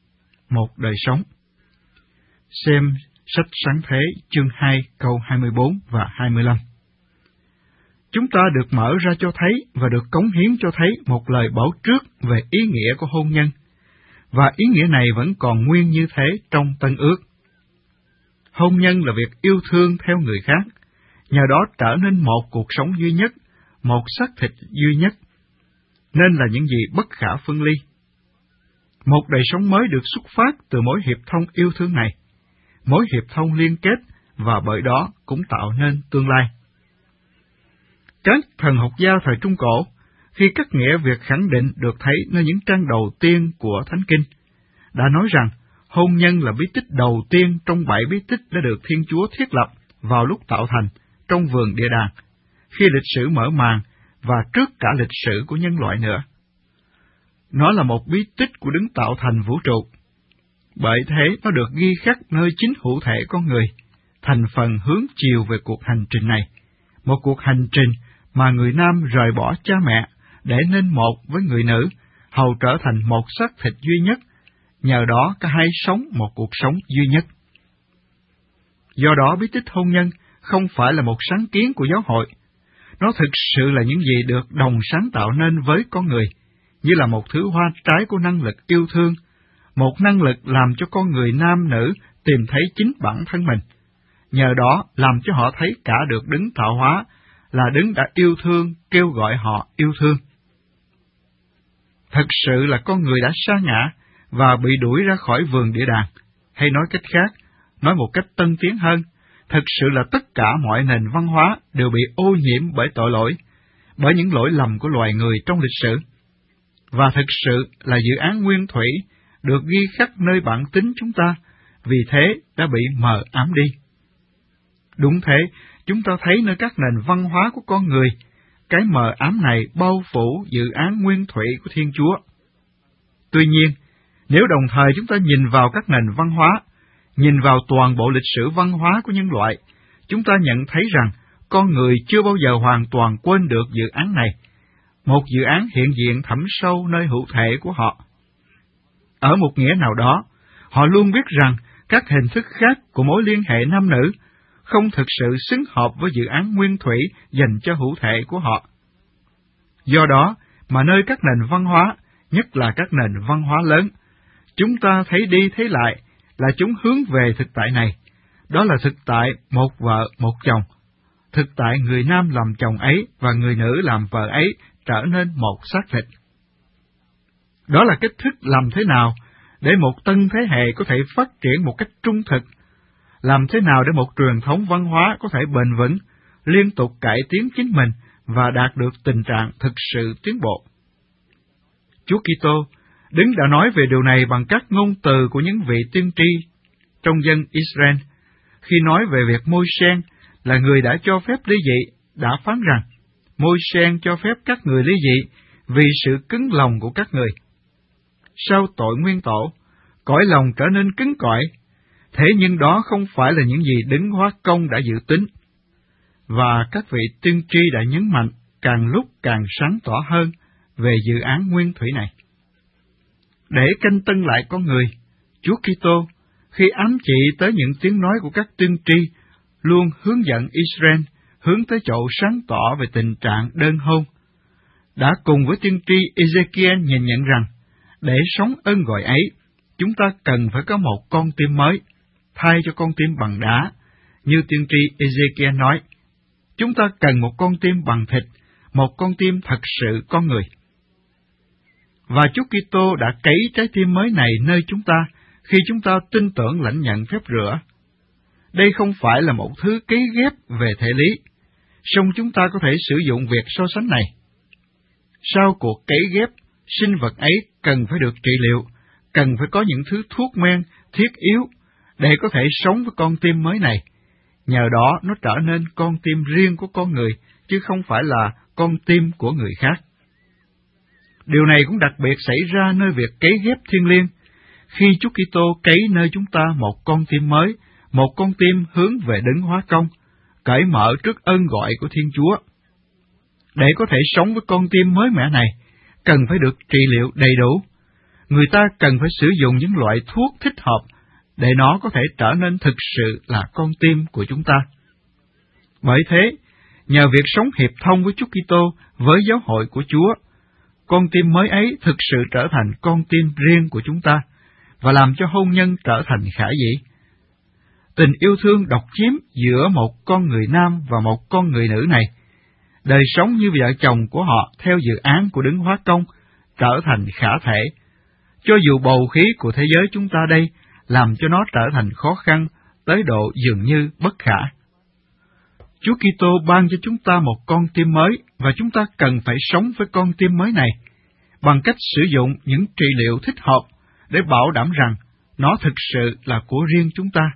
một đời sống. Xem sách Sáng Thế chương hai câu hai mươi bốn và hai mươi lăm. Chúng ta được mở ra cho thấy và được cống hiến cho thấy một lời bảo trước về ý nghĩa của hôn nhân, và ý nghĩa này vẫn còn nguyên như thế trong Tân Ước. Hôn nhân là việc yêu thương theo người khác, nhờ đó trở nên một cuộc sống duy nhất, một xác thịt duy nhất, nên là những gì bất khả phân ly. Một đời sống mới được xuất phát từ mối hiệp thông yêu thương này, mối hiệp thông liên kết, và bởi đó cũng tạo nên tương lai. Các thần học gia thời Trung Cổ, khi cắt nghĩa việc khẳng định được thấy nơi những trang đầu tiên của Thánh Kinh, đã nói rằng hôn nhân là bí tích đầu tiên trong bảy bí tích đã được Thiên Chúa thiết lập vào lúc tạo thành trong vườn địa đàng, khi lịch sử mở màn và trước cả lịch sử của nhân loại nữa. Nó là một bí tích của đấng tạo thành vũ trụ. Bởi thế nó được ghi khắc nơi chính hữu thể con người, thành phần hướng chiều về cuộc hành trình này, một cuộc hành trình mà người nam rời bỏ cha mẹ để nên một với người nữ, hầu trở thành một xác thịt duy nhất, nhờ đó cả hai sống một cuộc sống duy nhất. Do đó bí tích hôn nhân không phải là một sáng kiến của giáo hội, nó thực sự là những gì được đồng sáng tạo nên với con người, như là một thứ hoa trái của năng lực yêu thương, một năng lực làm cho con người nam nữ tìm thấy chính bản thân mình, nhờ đó làm cho họ thấy cả được đấng tạo hóa là đấng đã yêu thương, kêu gọi họ yêu thương. Thật sự là con người đã sa ngã và bị đuổi ra khỏi vườn địa đàng, hay nói cách khác, nói một cách tân tiến hơn, thật sự là tất cả mọi nền văn hóa đều bị ô nhiễm bởi tội lỗi, bởi những lỗi lầm của loài người trong lịch sử. Và thực sự là dự án nguyên thủy được ghi khắc nơi bản tính chúng ta, vì thế đã bị mờ ám đi. Đúng thế, chúng ta thấy nơi các nền văn hóa của con người, cái mờ ám này bao phủ dự án nguyên thủy của Thiên Chúa. Tuy nhiên, nếu đồng thời chúng ta nhìn vào các nền văn hóa, nhìn vào toàn bộ lịch sử văn hóa của nhân loại, chúng ta nhận thấy rằng con người chưa bao giờ hoàn toàn quên được dự án này, một dự án hiện diện thẳm sâu nơi hữu thể của họ. Ở một nghĩa nào đó, họ luôn biết rằng các hình thức khác của mối liên hệ nam nữ không thực sự xứng hợp với dự án nguyên thủy dành cho hữu thể của họ. Do đó mà nơi các nền văn hóa, nhất là các nền văn hóa lớn, chúng ta thấy đi thấy lại là chúng hướng về thực tại này, đó là thực tại một vợ một chồng, thực tại người nam làm chồng ấy và người nữ làm vợ ấy trở nên một xác thịt. Đó là cách thức làm thế nào để một tân thế hệ có thể phát triển một cách trung thực, làm thế nào để một truyền thống văn hóa có thể bền vững, liên tục cải tiến chính mình và đạt được tình trạng thực sự tiến bộ. Chúa Kitô Đấng đã nói về điều này bằng các ngôn từ của những vị tiên tri trong dân Israel, khi nói về việc Môi-se là người đã cho phép ly dị, đã phán rằng Môi-se cho phép các người ly dị vì sự cứng lòng của các người. Sau tội nguyên tổ, cõi lòng trở nên cứng cỏi, thế nhưng đó không phải là những gì Đấng hóa công đã dự tính. Và các vị tiên tri đã nhấn mạnh càng lúc càng sáng tỏ hơn về dự án nguyên thủy này. Để canh tân lại con người, Chúa Kitô, khi ám chỉ tới những tiếng nói của các tiên tri, luôn hướng dẫn Israel hướng tới chỗ sáng tỏ về tình trạng đơn hôn, đã cùng với tiên tri Ezekiel nhìn nhận rằng, để sống ơn gọi ấy, chúng ta cần phải có một con tim mới, thay cho con tim bằng đá, như tiên tri Ezekiel nói. Chúng ta cần một con tim bằng thịt, một con tim thật sự con người. Và Chúa Kitô đã cấy trái tim mới này nơi chúng ta khi chúng ta tin tưởng lãnh nhận phép rửa. Đây không phải là một thứ cấy ghép về thể lý, song chúng ta có thể sử dụng việc so sánh này. Sau cuộc cấy ghép, sinh vật ấy cần phải được trị liệu, cần phải có những thứ thuốc men thiết yếu để có thể sống với con tim mới này. Nhờ đó nó trở nên con tim riêng của con người, chứ không phải là con tim của người khác. Điều này cũng đặc biệt xảy ra nơi việc cấy ghép thiêng liêng, khi Chúa Kitô cấy nơi chúng ta một con tim mới, một con tim hướng về Đấng hóa công, cởi mở trước ơn gọi của Thiên Chúa. Để có thể sống với con tim mới mẻ này, cần phải được trị liệu đầy đủ. người ta cần phải sử dụng những loại thuốc thích hợp để nó có thể trở nên thực sự là con tim của chúng ta. Bởi thế, nhờ việc sống hiệp thông với Chúa Kitô với giáo hội của Chúa, con tim mới ấy thực sự trở thành con tim riêng của chúng ta và làm cho hôn nhân trở thành khả dĩ. Tình yêu thương độc chiếm giữa một con người nam và một con người nữ này, đời sống như vợ chồng của họ theo dự án của Đấng Hóa Công trở thành khả thể, cho dù bầu khí của thế giới chúng ta đây làm cho nó trở thành khó khăn tới độ dường như bất khả. Chúa Kitô ban cho chúng ta một con tim mới và chúng ta cần phải sống với con tim mới này bằng cách sử dụng những trị liệu thích hợp để bảo đảm rằng nó thực sự là của riêng chúng ta.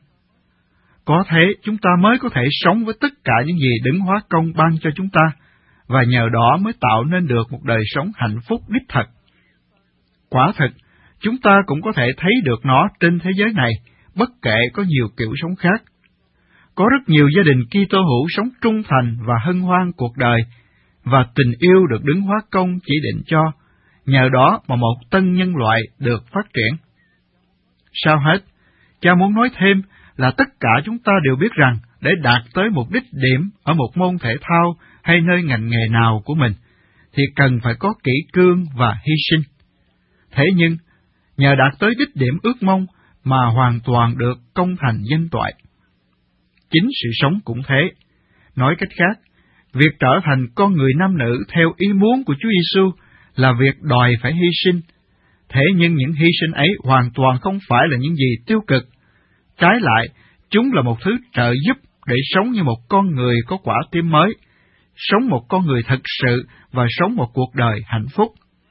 Có thế chúng ta mới có thể sống với tất cả những gì Đấng Hóa Công ban cho chúng ta, và nhờ đó mới tạo nên được một đời sống hạnh phúc đích thực. Quả thực, chúng ta cũng có thể thấy được nó trên thế giới này, bất kể có nhiều kiểu sống khác. Có rất nhiều gia đình Kitô hữu sống trung thành và hân hoan cuộc đời, và tình yêu được Đấng Hóa Công chỉ định cho, nhờ đó mà một tân nhân loại được phát triển. Sao hết, cha muốn nói thêm là tất cả chúng ta đều biết rằng để đạt tới một đích điểm ở một môn thể thao hay nơi ngành nghề nào của mình, thì cần phải có kỷ cương và hy sinh. Thế nhưng, nhờ đạt tới đích điểm ước mong mà hoàn toàn được công thành danh toại. Chính sự sống cũng thế. Nói cách khác, việc trở thành con người nam nữ theo ý muốn của Chúa Giêsu là việc đòi phải hy sinh. Thế nhưng những hy sinh ấy hoàn toàn không phải là những gì tiêu cực. Trái lại, chúng là một thứ trợ giúp để sống như một con người có quả tim mới, sống một con người thật sự và sống một cuộc đời hạnh phúc.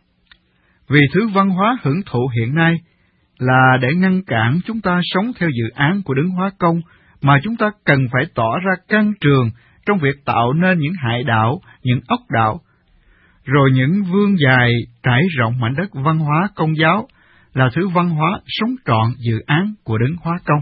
Vì thứ văn hóa hưởng thụ hiện nay là để ngăn cản chúng ta sống theo dự án của Đấng Hóa Công, mà chúng ta cần phải tỏ ra can trường trong việc tạo nên những hải đảo, những ốc đảo, rồi những vương dài trải rộng mảnh đất văn hóa Công giáo là thứ văn hóa sống trọn dự án của Đấng Hóa Công.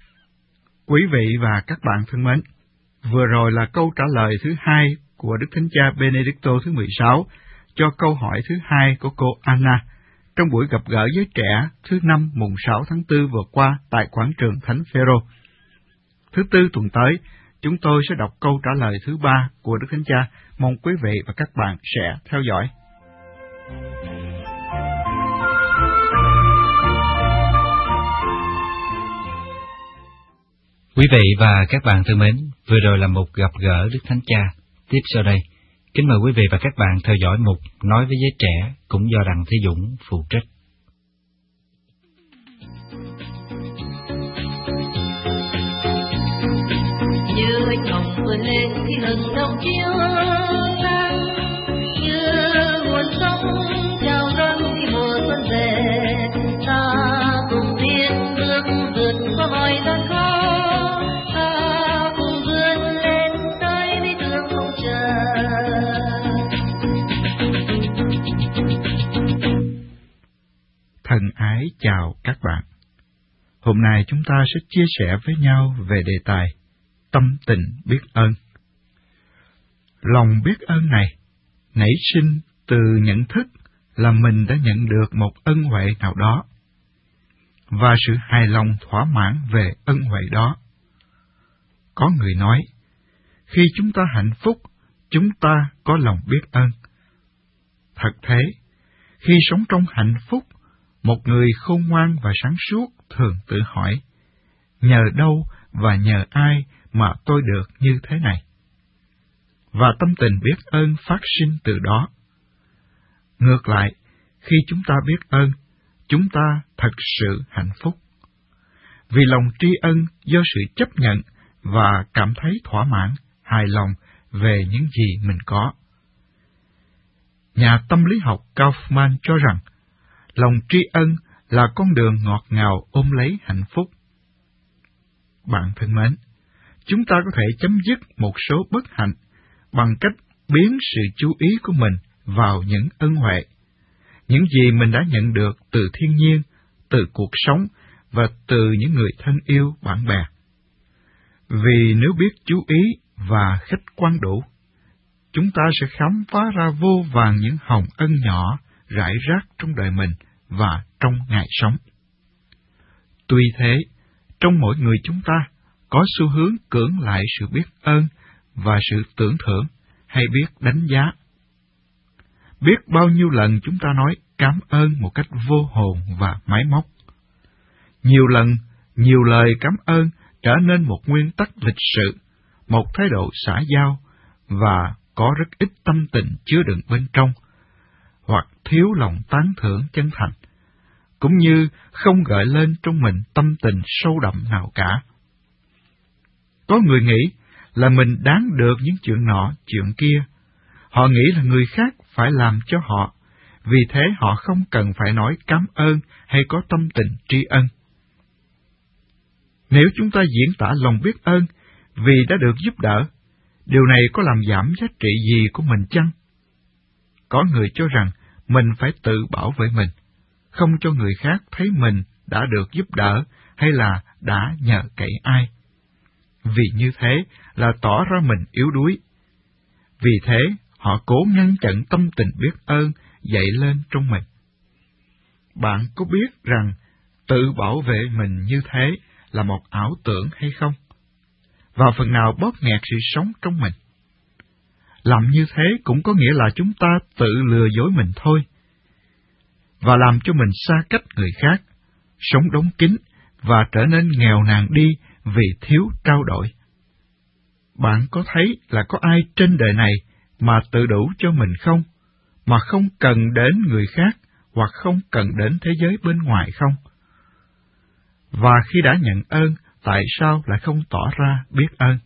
Quý vị và các bạn thân mến, vừa rồi là câu trả lời thứ hai của Đức Thánh Cha Benedicto thứ mười sáu cho câu hỏi thứ hai của cô Anna trong buổi gặp gỡ giới trẻ thứ năm mùng sáu tháng tư vừa qua tại quảng trường Thánh Phêrô. Thứ tư tuần tới, chúng tôi sẽ đọc câu trả lời thứ ba của Đức Thánh Cha. Mong quý vị và các bạn sẽ theo dõi. Quý vị và các bạn thân mến, vừa rồi là một gặp gỡ Đức Thánh Cha. Tiếp sau đây, kính mời quý vị và các bạn theo dõi mục Nói với giới trẻ cũng do Đặng Thế Dũng phụ trách. Như anh hồng vươn lên khi hừng đông chiếu sáng, như nguồn sông trào dâng khi mùa xuân về, ta cùng tiến bước vượt qua mọi gian khó, ta cùng vươn lên tới lý tưởng không chờ. Thân ái chào các bạn. Hôm nay chúng ta sẽ chia sẻ với nhau về đề tài tâm tình biết ơn. Lòng biết ơn này nảy sinh từ nhận thức là mình đã nhận được một ân huệ nào đó, và sự hài lòng thỏa mãn về ân huệ đó. Có người nói, khi chúng ta hạnh phúc, chúng ta có lòng biết ơn. Thật thế, khi sống trong hạnh phúc, một người khôn ngoan và sáng suốt thường tự hỏi, nhờ đâu và nhờ ai mà tôi được như thế này? Và tâm tình biết ơn phát sinh từ đó. Ngược lại, khi chúng ta biết ơn, chúng ta thật sự hạnh phúc. Vì lòng tri ân do sự chấp nhận và cảm thấy thỏa mãn, hài lòng về những gì mình có. Nhà tâm lý học Kaufman cho rằng, lòng tri ân là con đường ngọt ngào ôm lấy hạnh phúc. Bạn thân mến, chúng ta có thể chấm dứt một số bất hạnh bằng cách biến sự chú ý của mình vào những ân huệ, những gì mình đã nhận được từ thiên nhiên, từ cuộc sống và từ những người thân yêu bạn bè. Vì nếu biết chú ý và khách quan đủ, chúng ta sẽ khám phá ra vô vàn những hồng ân nhỏ rải rác trong đời mình và trong ngày sống. Tuy thế, trong mỗi người chúng ta có xu hướng cưỡng lại sự biết ơn và sự tưởng thưởng hay biết đánh giá. Biết bao nhiêu lần chúng ta nói cảm ơn một cách vô hồn và máy móc. Nhiều lần, nhiều lời cảm ơn trở nên một nguyên tắc lịch sự, một thái độ xã giao và có rất ít tâm tình chứa đựng bên trong, hoặc thiếu lòng tán thưởng chân thành, cũng như không gợi lên trong mình tâm tình sâu đậm nào cả. Có người nghĩ là mình đáng được những chuyện nọ, chuyện kia. Họ nghĩ là người khác phải làm cho họ, vì thế họ không cần phải nói cảm ơn hay có tâm tình tri ân. Nếu chúng ta diễn tả lòng biết ơn vì đã được giúp đỡ, điều này có làm giảm giá trị gì của mình chăng? Có người cho rằng mình phải tự bảo vệ mình, không cho người khác thấy mình đã được giúp đỡ hay là đã nhờ cậy ai. Vì như thế là tỏ ra mình yếu đuối. Vì thế, họ cố ngăn chặn tâm tình biết ơn dậy lên trong mình. Bạn có biết rằng tự bảo vệ mình như thế là một ảo tưởng hay không? Và phần nào bóp nghẹt sự sống trong mình. Làm như thế cũng có nghĩa là chúng ta tự lừa dối mình thôi, và làm cho mình xa cách người khác, sống đóng kín và trở nên nghèo nàn đi vì thiếu trao đổi. Bạn có thấy là có ai trên đời này mà tự đủ cho mình không, mà không cần đến người khác hoặc không cần đến thế giới bên ngoài không? Và khi đã nhận ơn, tại sao lại không tỏ ra biết ơn?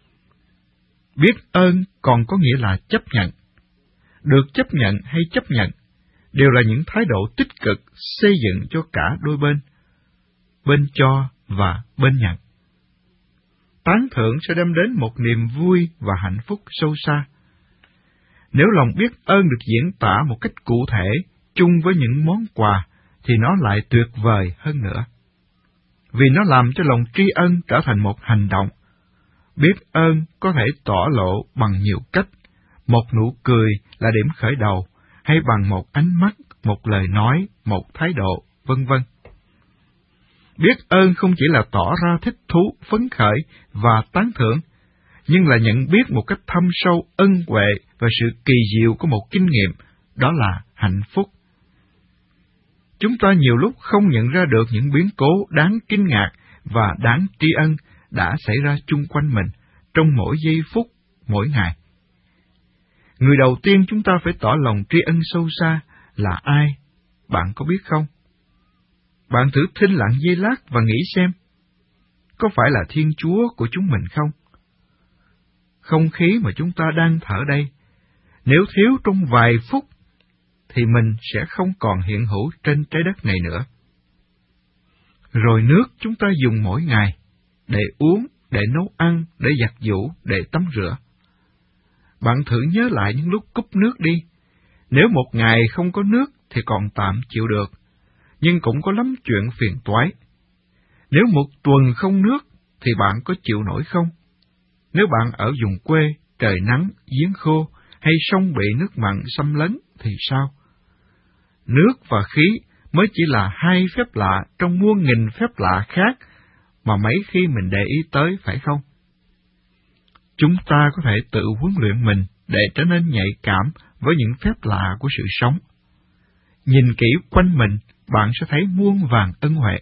Biết ơn còn có nghĩa là chấp nhận. Được chấp nhận hay chấp nhận đều là những thái độ tích cực xây dựng cho cả đôi bên, bên cho và bên nhận. Tán thưởng sẽ đem đến một niềm vui và hạnh phúc sâu xa. Nếu lòng biết ơn được diễn tả một cách cụ thể, chung với những món quà, thì nó lại tuyệt vời hơn nữa. Vì nó làm cho lòng tri ân trở thành một hành động. Biết ơn có thể tỏ lộ bằng nhiều cách, một nụ cười là điểm khởi đầu, hay bằng một ánh mắt, một lời nói, một thái độ, vân vân. Biết ơn không chỉ là tỏ ra thích thú, phấn khởi và tán thưởng, nhưng là nhận biết một cách thâm sâu ân huệ và sự kỳ diệu của một kinh nghiệm, đó là hạnh phúc. Chúng ta nhiều lúc không nhận ra được những biến cố đáng kinh ngạc và đáng tri ân đã xảy ra chung quanh mình trong mỗi giây phút, mỗi ngày. Người đầu tiên chúng ta phải tỏ lòng tri ân sâu xa là ai? Bạn có biết không? Bạn thử thinh lặng giây lát và nghĩ xem, có phải là Thiên Chúa của chúng mình không? Không khí mà chúng ta đang thở đây, nếu thiếu trong vài phút, thì mình sẽ không còn hiện hữu trên trái đất này nữa. Rồi nước chúng ta dùng mỗi ngày, để uống, để nấu ăn, để giặt giũ, để tắm rửa. Bạn thử nhớ lại những lúc cúp nước đi. Nếu một ngày không có nước thì còn tạm chịu được, nhưng cũng có lắm chuyện phiền toái. Nếu một tuần không nước thì bạn có chịu nổi không? Nếu bạn ở vùng quê, trời nắng, giếng khô, hay sông bị nước mặn xâm lấn thì sao? Nước và khí mới chỉ là hai phép lạ trong muôn nghìn phép lạ khác mà mấy khi mình để ý tới, phải không? Chúng ta có thể tự huấn luyện mình để trở nên nhạy cảm với những phép lạ của sự sống. Nhìn kỹ quanh mình, bạn sẽ thấy muôn vàn ân huệ.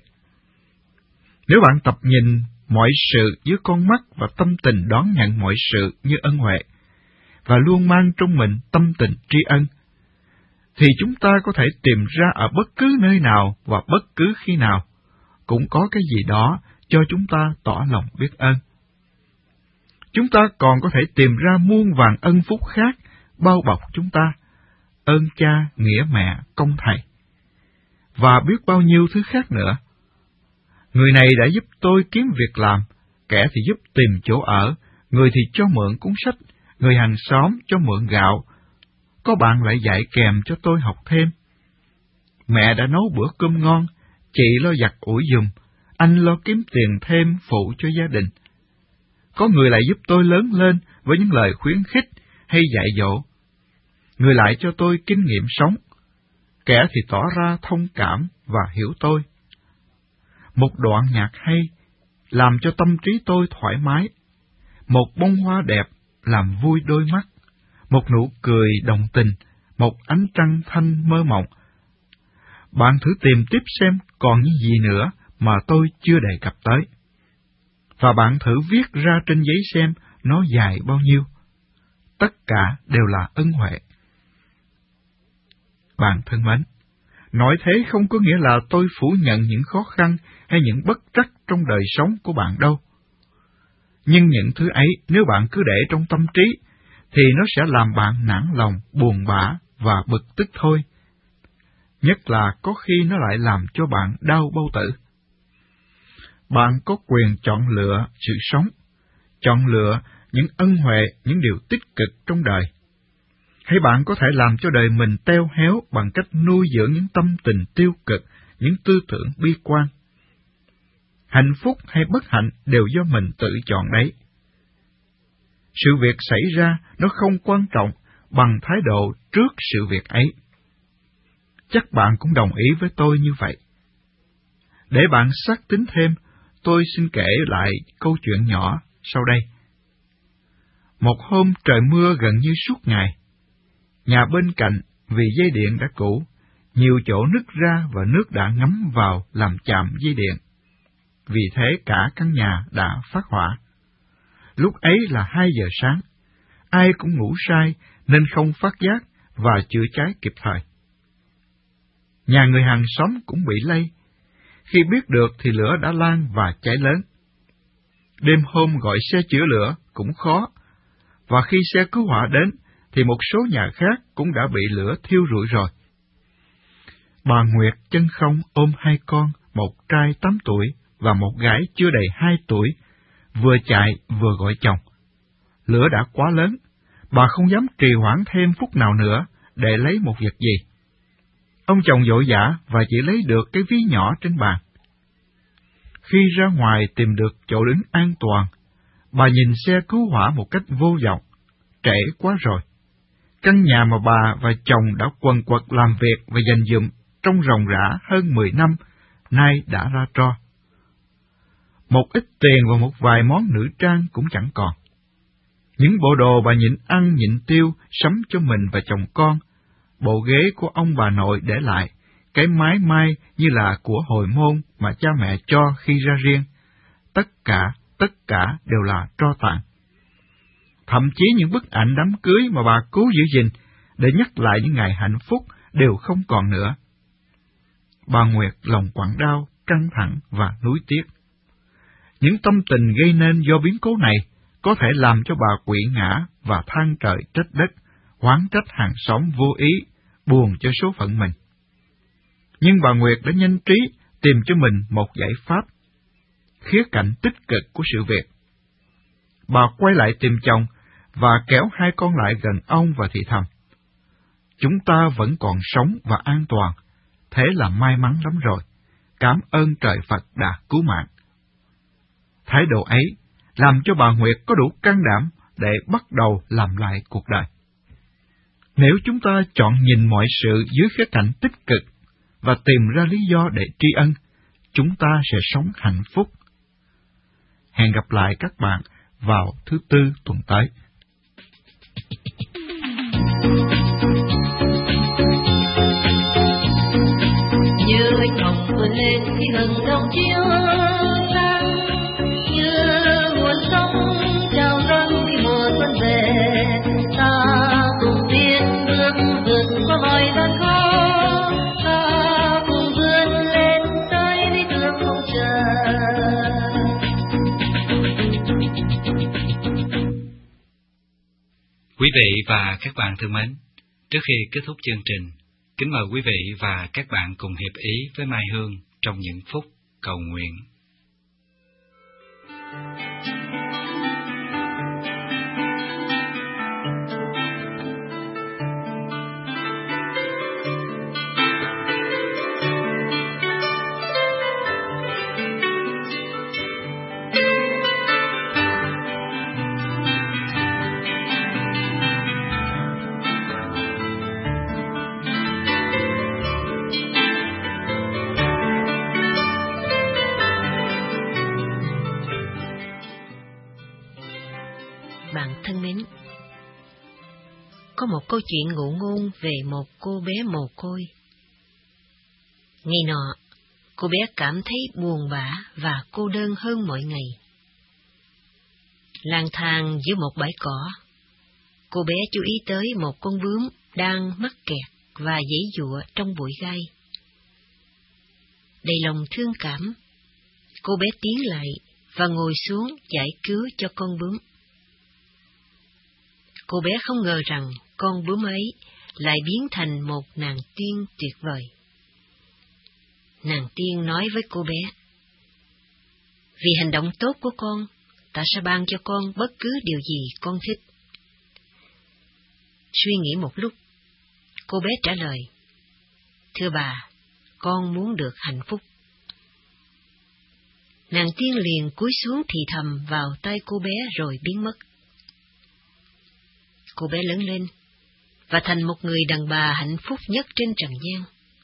Nếu bạn tập nhìn mọi sự dưới con mắt và tâm tình đón nhận mọi sự như ân huệ, và luôn mang trong mình tâm tình tri ân, thì chúng ta có thể tìm ra ở bất cứ nơi nào và bất cứ khi nào, cũng có cái gì đó cho chúng ta tỏ lòng biết ơn. Chúng ta còn có thể tìm ra muôn vàn ân phúc khác bao bọc chúng ta, ơn cha, nghĩa mẹ, công thầy, và biết bao nhiêu thứ khác nữa. Người này đã giúp tôi kiếm việc làm, kẻ thì giúp tìm chỗ ở, người thì cho mượn cuốn sách, người hàng xóm cho mượn gạo, có bạn lại dạy kèm cho tôi học thêm. Mẹ đã nấu bữa cơm ngon, chị lo giặt ủi giùm, anh lo kiếm tiền thêm phụ cho gia đình. Có người lại giúp tôi lớn lên với những lời khuyến khích hay dạy dỗ. Người lại cho tôi kinh nghiệm sống. kẻ thì tỏ ra thông cảm và hiểu tôi. Một đoạn nhạc hay làm cho tâm trí tôi thoải mái, một bông hoa đẹp làm vui đôi mắt, một nụ cười đồng tình, một ánh trăng thanh mơ mộng. Bạn thử tìm tiếp xem còn những gì nữa mà tôi chưa đề cập tới. Và bạn thử viết ra trên giấy xem nó dài bao nhiêu. Tất cả đều là ân huệ. Bạn thân mến, nói thế không có nghĩa là tôi phủ nhận những khó khăn hay những bất trắc trong đời sống của bạn đâu. Nhưng những thứ ấy nếu bạn cứ để trong tâm trí, thì nó sẽ làm bạn nản lòng, buồn bã và bực tức thôi. Nhất là có khi nó lại làm cho bạn đau bao tử. Bạn có quyền chọn lựa sự sống, chọn lựa những ân huệ, những điều tích cực trong đời. Hay bạn có thể làm cho đời mình teo héo bằng cách nuôi dưỡng những tâm tình tiêu cực, những tư tưởng bi quan. Hạnh phúc hay bất hạnh đều do mình tự chọn đấy. Sự việc xảy ra nó không quan trọng bằng thái độ trước sự việc ấy. Chắc bạn cũng đồng ý với tôi như vậy. Để bạn xác tín thêm, tôi xin kể lại câu chuyện nhỏ sau đây. Một hôm trời mưa gần như suốt ngày. Nhà bên cạnh vì dây điện đã cũ, nhiều chỗ nứt ra và nước đã ngấm vào làm chạm dây điện. Vì thế cả căn nhà đã phát hỏa. Lúc ấy là hai giờ sáng, ai cũng ngủ say nên không phát giác và chữa cháy kịp thời. Nhà người hàng xóm cũng bị lây. Khi biết được thì lửa đã lan và cháy lớn. Đêm hôm gọi xe chữa lửa cũng khó, và khi xe cứu hỏa đến thì một số nhà khác cũng đã bị lửa thiêu rụi rồi. Bà Nguyệt chân không ôm hai con, một trai tám tuổi và một gái chưa đầy hai tuổi, vừa chạy vừa gọi chồng. Lửa đã quá lớn, bà không dám trì hoãn thêm phút nào nữa để lấy một vật gì. Ông chồng vội vã và chỉ lấy được cái ví nhỏ trên bàn. Khi ra ngoài tìm được chỗ đứng an toàn, bà nhìn xe cứu hỏa một cách vô vọng. Trễ quá rồi. Căn nhà mà bà và chồng đã quần quật làm việc và dành dụm trong ròng rã hơn mười năm, nay đã ra tro. Một ít tiền và một vài món nữ trang cũng chẳng còn. Những bộ đồ bà nhịn ăn nhịn tiêu sắm cho mình và chồng con, bộ ghế của ông bà nội để lại, cái mái mai như là của hồi môn mà cha mẹ cho khi ra riêng, tất cả, tất cả đều là tro tàn. Thậm chí những bức ảnh đám cưới mà bà cố giữ gìn để nhắc lại những ngày hạnh phúc đều không còn nữa. Bà Nguyệt lòng quặn đau, căng thẳng và nuối tiếc. Những tâm tình gây nên do biến cố này có thể làm cho bà quỵ ngã và than trời trách đất, oán trách hàng xóm vô ý, buồn cho số phận mình. Nhưng bà Nguyệt đã nhanh trí tìm cho mình một giải pháp, khía cạnh tích cực của sự việc. Bà quay lại tìm chồng và kéo hai con lại gần ông và thì thầm: "Chúng ta vẫn còn sống và an toàn, thế là may mắn lắm rồi. Cảm ơn trời Phật đã cứu mạng." Thái độ ấy làm cho bà Nguyệt có đủ can đảm để bắt đầu làm lại cuộc đời. Nếu chúng ta chọn nhìn mọi sự dưới khía cạnh tích cực và tìm ra lý do để tri ân, chúng ta sẽ sống hạnh phúc. Hẹn gặp lại các bạn vào thứ Tư tuần tới. Như anh hồng vươn lên khi hừng đông chiếu sáng, như nguồn sông trào dâng khi mùa xuân về, ta cùng tiến bước vượt qua mọi gian khó, ta cùng vươn lên tới lý tưởng không chờ. Quý vị và các bạn thân mến, trước khi kết thúc chương trình, kính mời quý vị và các bạn cùng hiệp ý với Mai Hương trong những phút cầu nguyện. Bạn thân mến, có một câu chuyện ngụ ngôn về một cô bé mồ côi. Ngày nọ, cô bé cảm thấy buồn bã và cô đơn hơn mọi ngày. Lang thang giữa một bãi cỏ, cô bé chú ý tới một con bướm đang mắc kẹt và giãy giụa trong bụi gai. Đầy lòng thương cảm, cô bé tiến lại và ngồi xuống giải cứu cho con bướm. Cô bé không ngờ rằng con bướm ấy lại biến thành một nàng tiên tuyệt vời. Nàng tiên nói với cô bé: "Vì hành động tốt của con, ta sẽ ban cho con bất cứ điều gì con thích." Suy nghĩ một lúc, cô bé trả lời: "Thưa bà, con muốn được hạnh phúc." Nàng tiên liền cúi xuống thì thầm vào tai cô bé rồi biến mất. Cô bé lớn lên và thành một người đàn bà hạnh phúc nhất trên trần gian.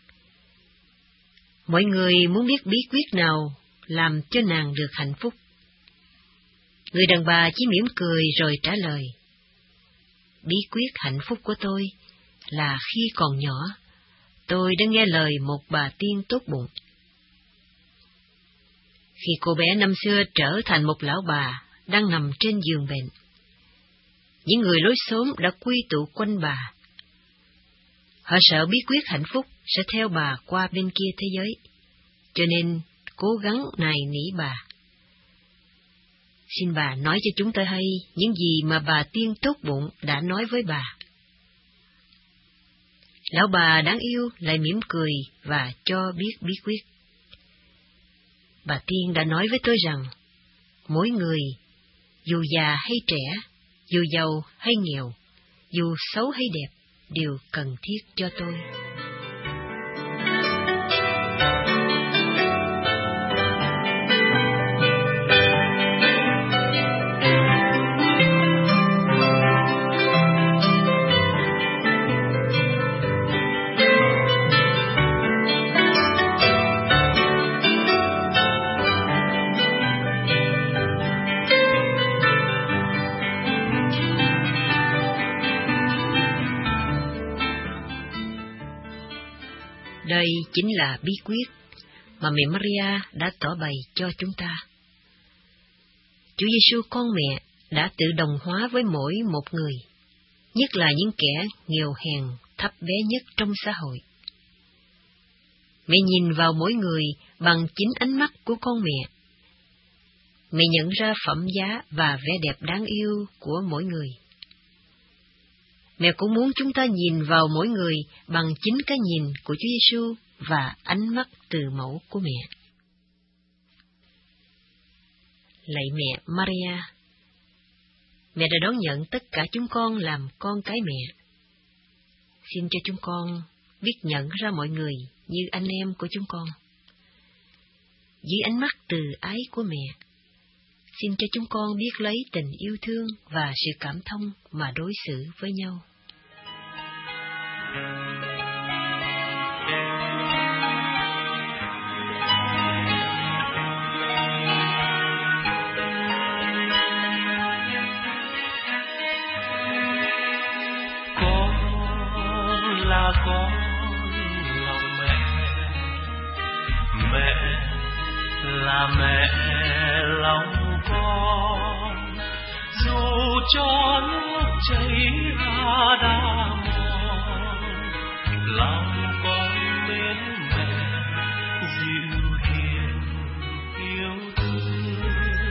Mọi người muốn biết bí quyết nào làm cho nàng được hạnh phúc. Người đàn bà chỉ mỉm cười rồi trả lời: "Bí quyết hạnh phúc của tôi là khi còn nhỏ, tôi đã nghe lời một bà tiên tốt bụng. Khi cô bé năm xưa trở thành một lão bà đang nằm trên giường bệnh, những người lối xóm đã quy tụ quanh bà. Họ sợ bí quyết hạnh phúc sẽ theo bà qua bên kia thế giới, cho nên cố gắng nài nỉ bà. Xin bà nói cho chúng tôi hay những gì mà bà tiên tốt bụng đã nói với bà." Lão bà đáng yêu lại mỉm cười và cho biết bí quyết. Bà tiên đã nói với tôi rằng, mỗi người, dù già hay trẻ, dù giàu hay nghèo, dù xấu hay đẹp, đều cần thiết cho tôi. Đây chính là bí quyết mà mẹ Maria đã tỏ bày cho chúng ta. Chúa Giêsu con mẹ đã tự đồng hóa với mỗi một người, nhất là những kẻ nghèo hèn, thấp bé nhất trong xã hội. Mẹ nhìn vào mỗi người bằng chính ánh mắt của con mẹ. Mẹ nhận ra phẩm giá và vẻ đẹp đáng yêu của mỗi người. Mẹ cũng muốn chúng ta nhìn vào mỗi người bằng chính cái nhìn của Chúa Giêsu và ánh mắt từ mẫu của mẹ. Lạy mẹ Maria, mẹ đã đón nhận tất cả chúng con làm con cái mẹ. Xin cho chúng con biết nhận ra mọi người như anh em của chúng con. Dưới ánh mắt từ ái của mẹ, xin cho chúng con biết lấy tình yêu thương và sự cảm thông mà đối xử với nhau. Con là con lòng mẹ, mẹ là mẹ lòng con, dù cho nước chảy ra đá mòn, lòng con mến mẹ dịu hiền yêu thương.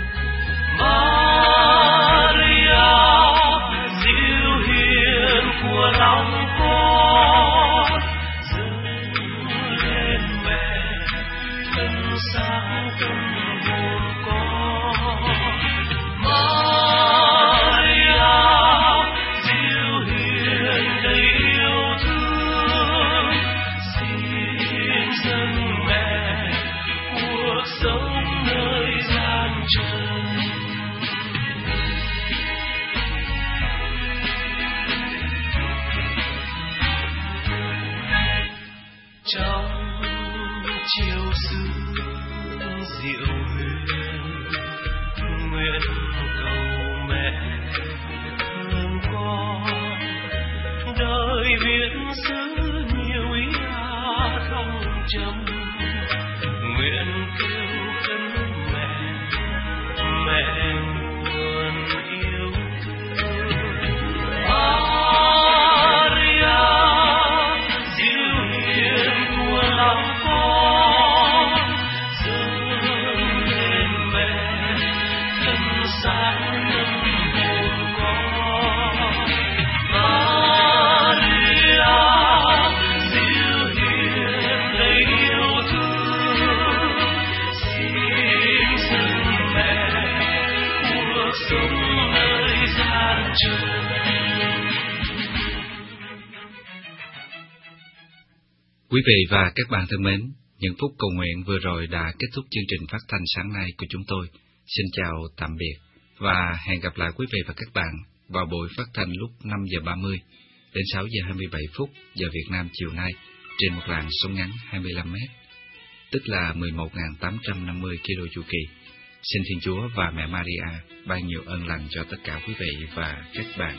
Maria dịu hiền của lòng con, dâng lên mẹ thân xác tâm hồn con. Maria dịu hiền đầy yêu thương, xin dâng mẹ cuộc sống nơi gian trần. Trong chiều sương dịu huyền, nguyện cầu mẹ Quý vị và các bạn thân mến, những phút cầu nguyện vừa rồi đã kết thúc chương trình phát thanh sáng nay của chúng tôi. Xin chào tạm biệt và hẹn gặp lại quý vị và các bạn vào buổi phát thanh lúc năm giờ ba mươi đến sáu giờ hai mươi bảy phút giờ Việt Nam chiều nay trên một làn sóng ngắn hai mươi lăm mét, tức là mười một nghìn tám trăm năm mươi ki lô chu kỳ. Xin Thiên Chúa và Mẹ Maria ban nhiều ơn lành cho tất cả quý vị và các bạn.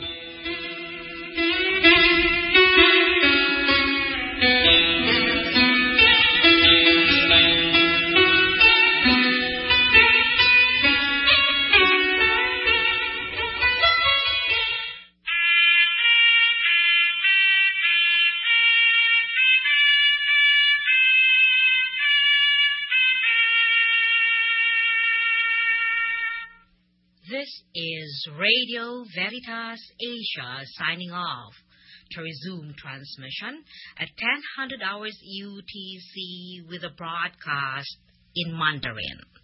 This is Radio Veritas Asia signing off to resume transmission at ten hundred hours U T C with a broadcast in Mandarin.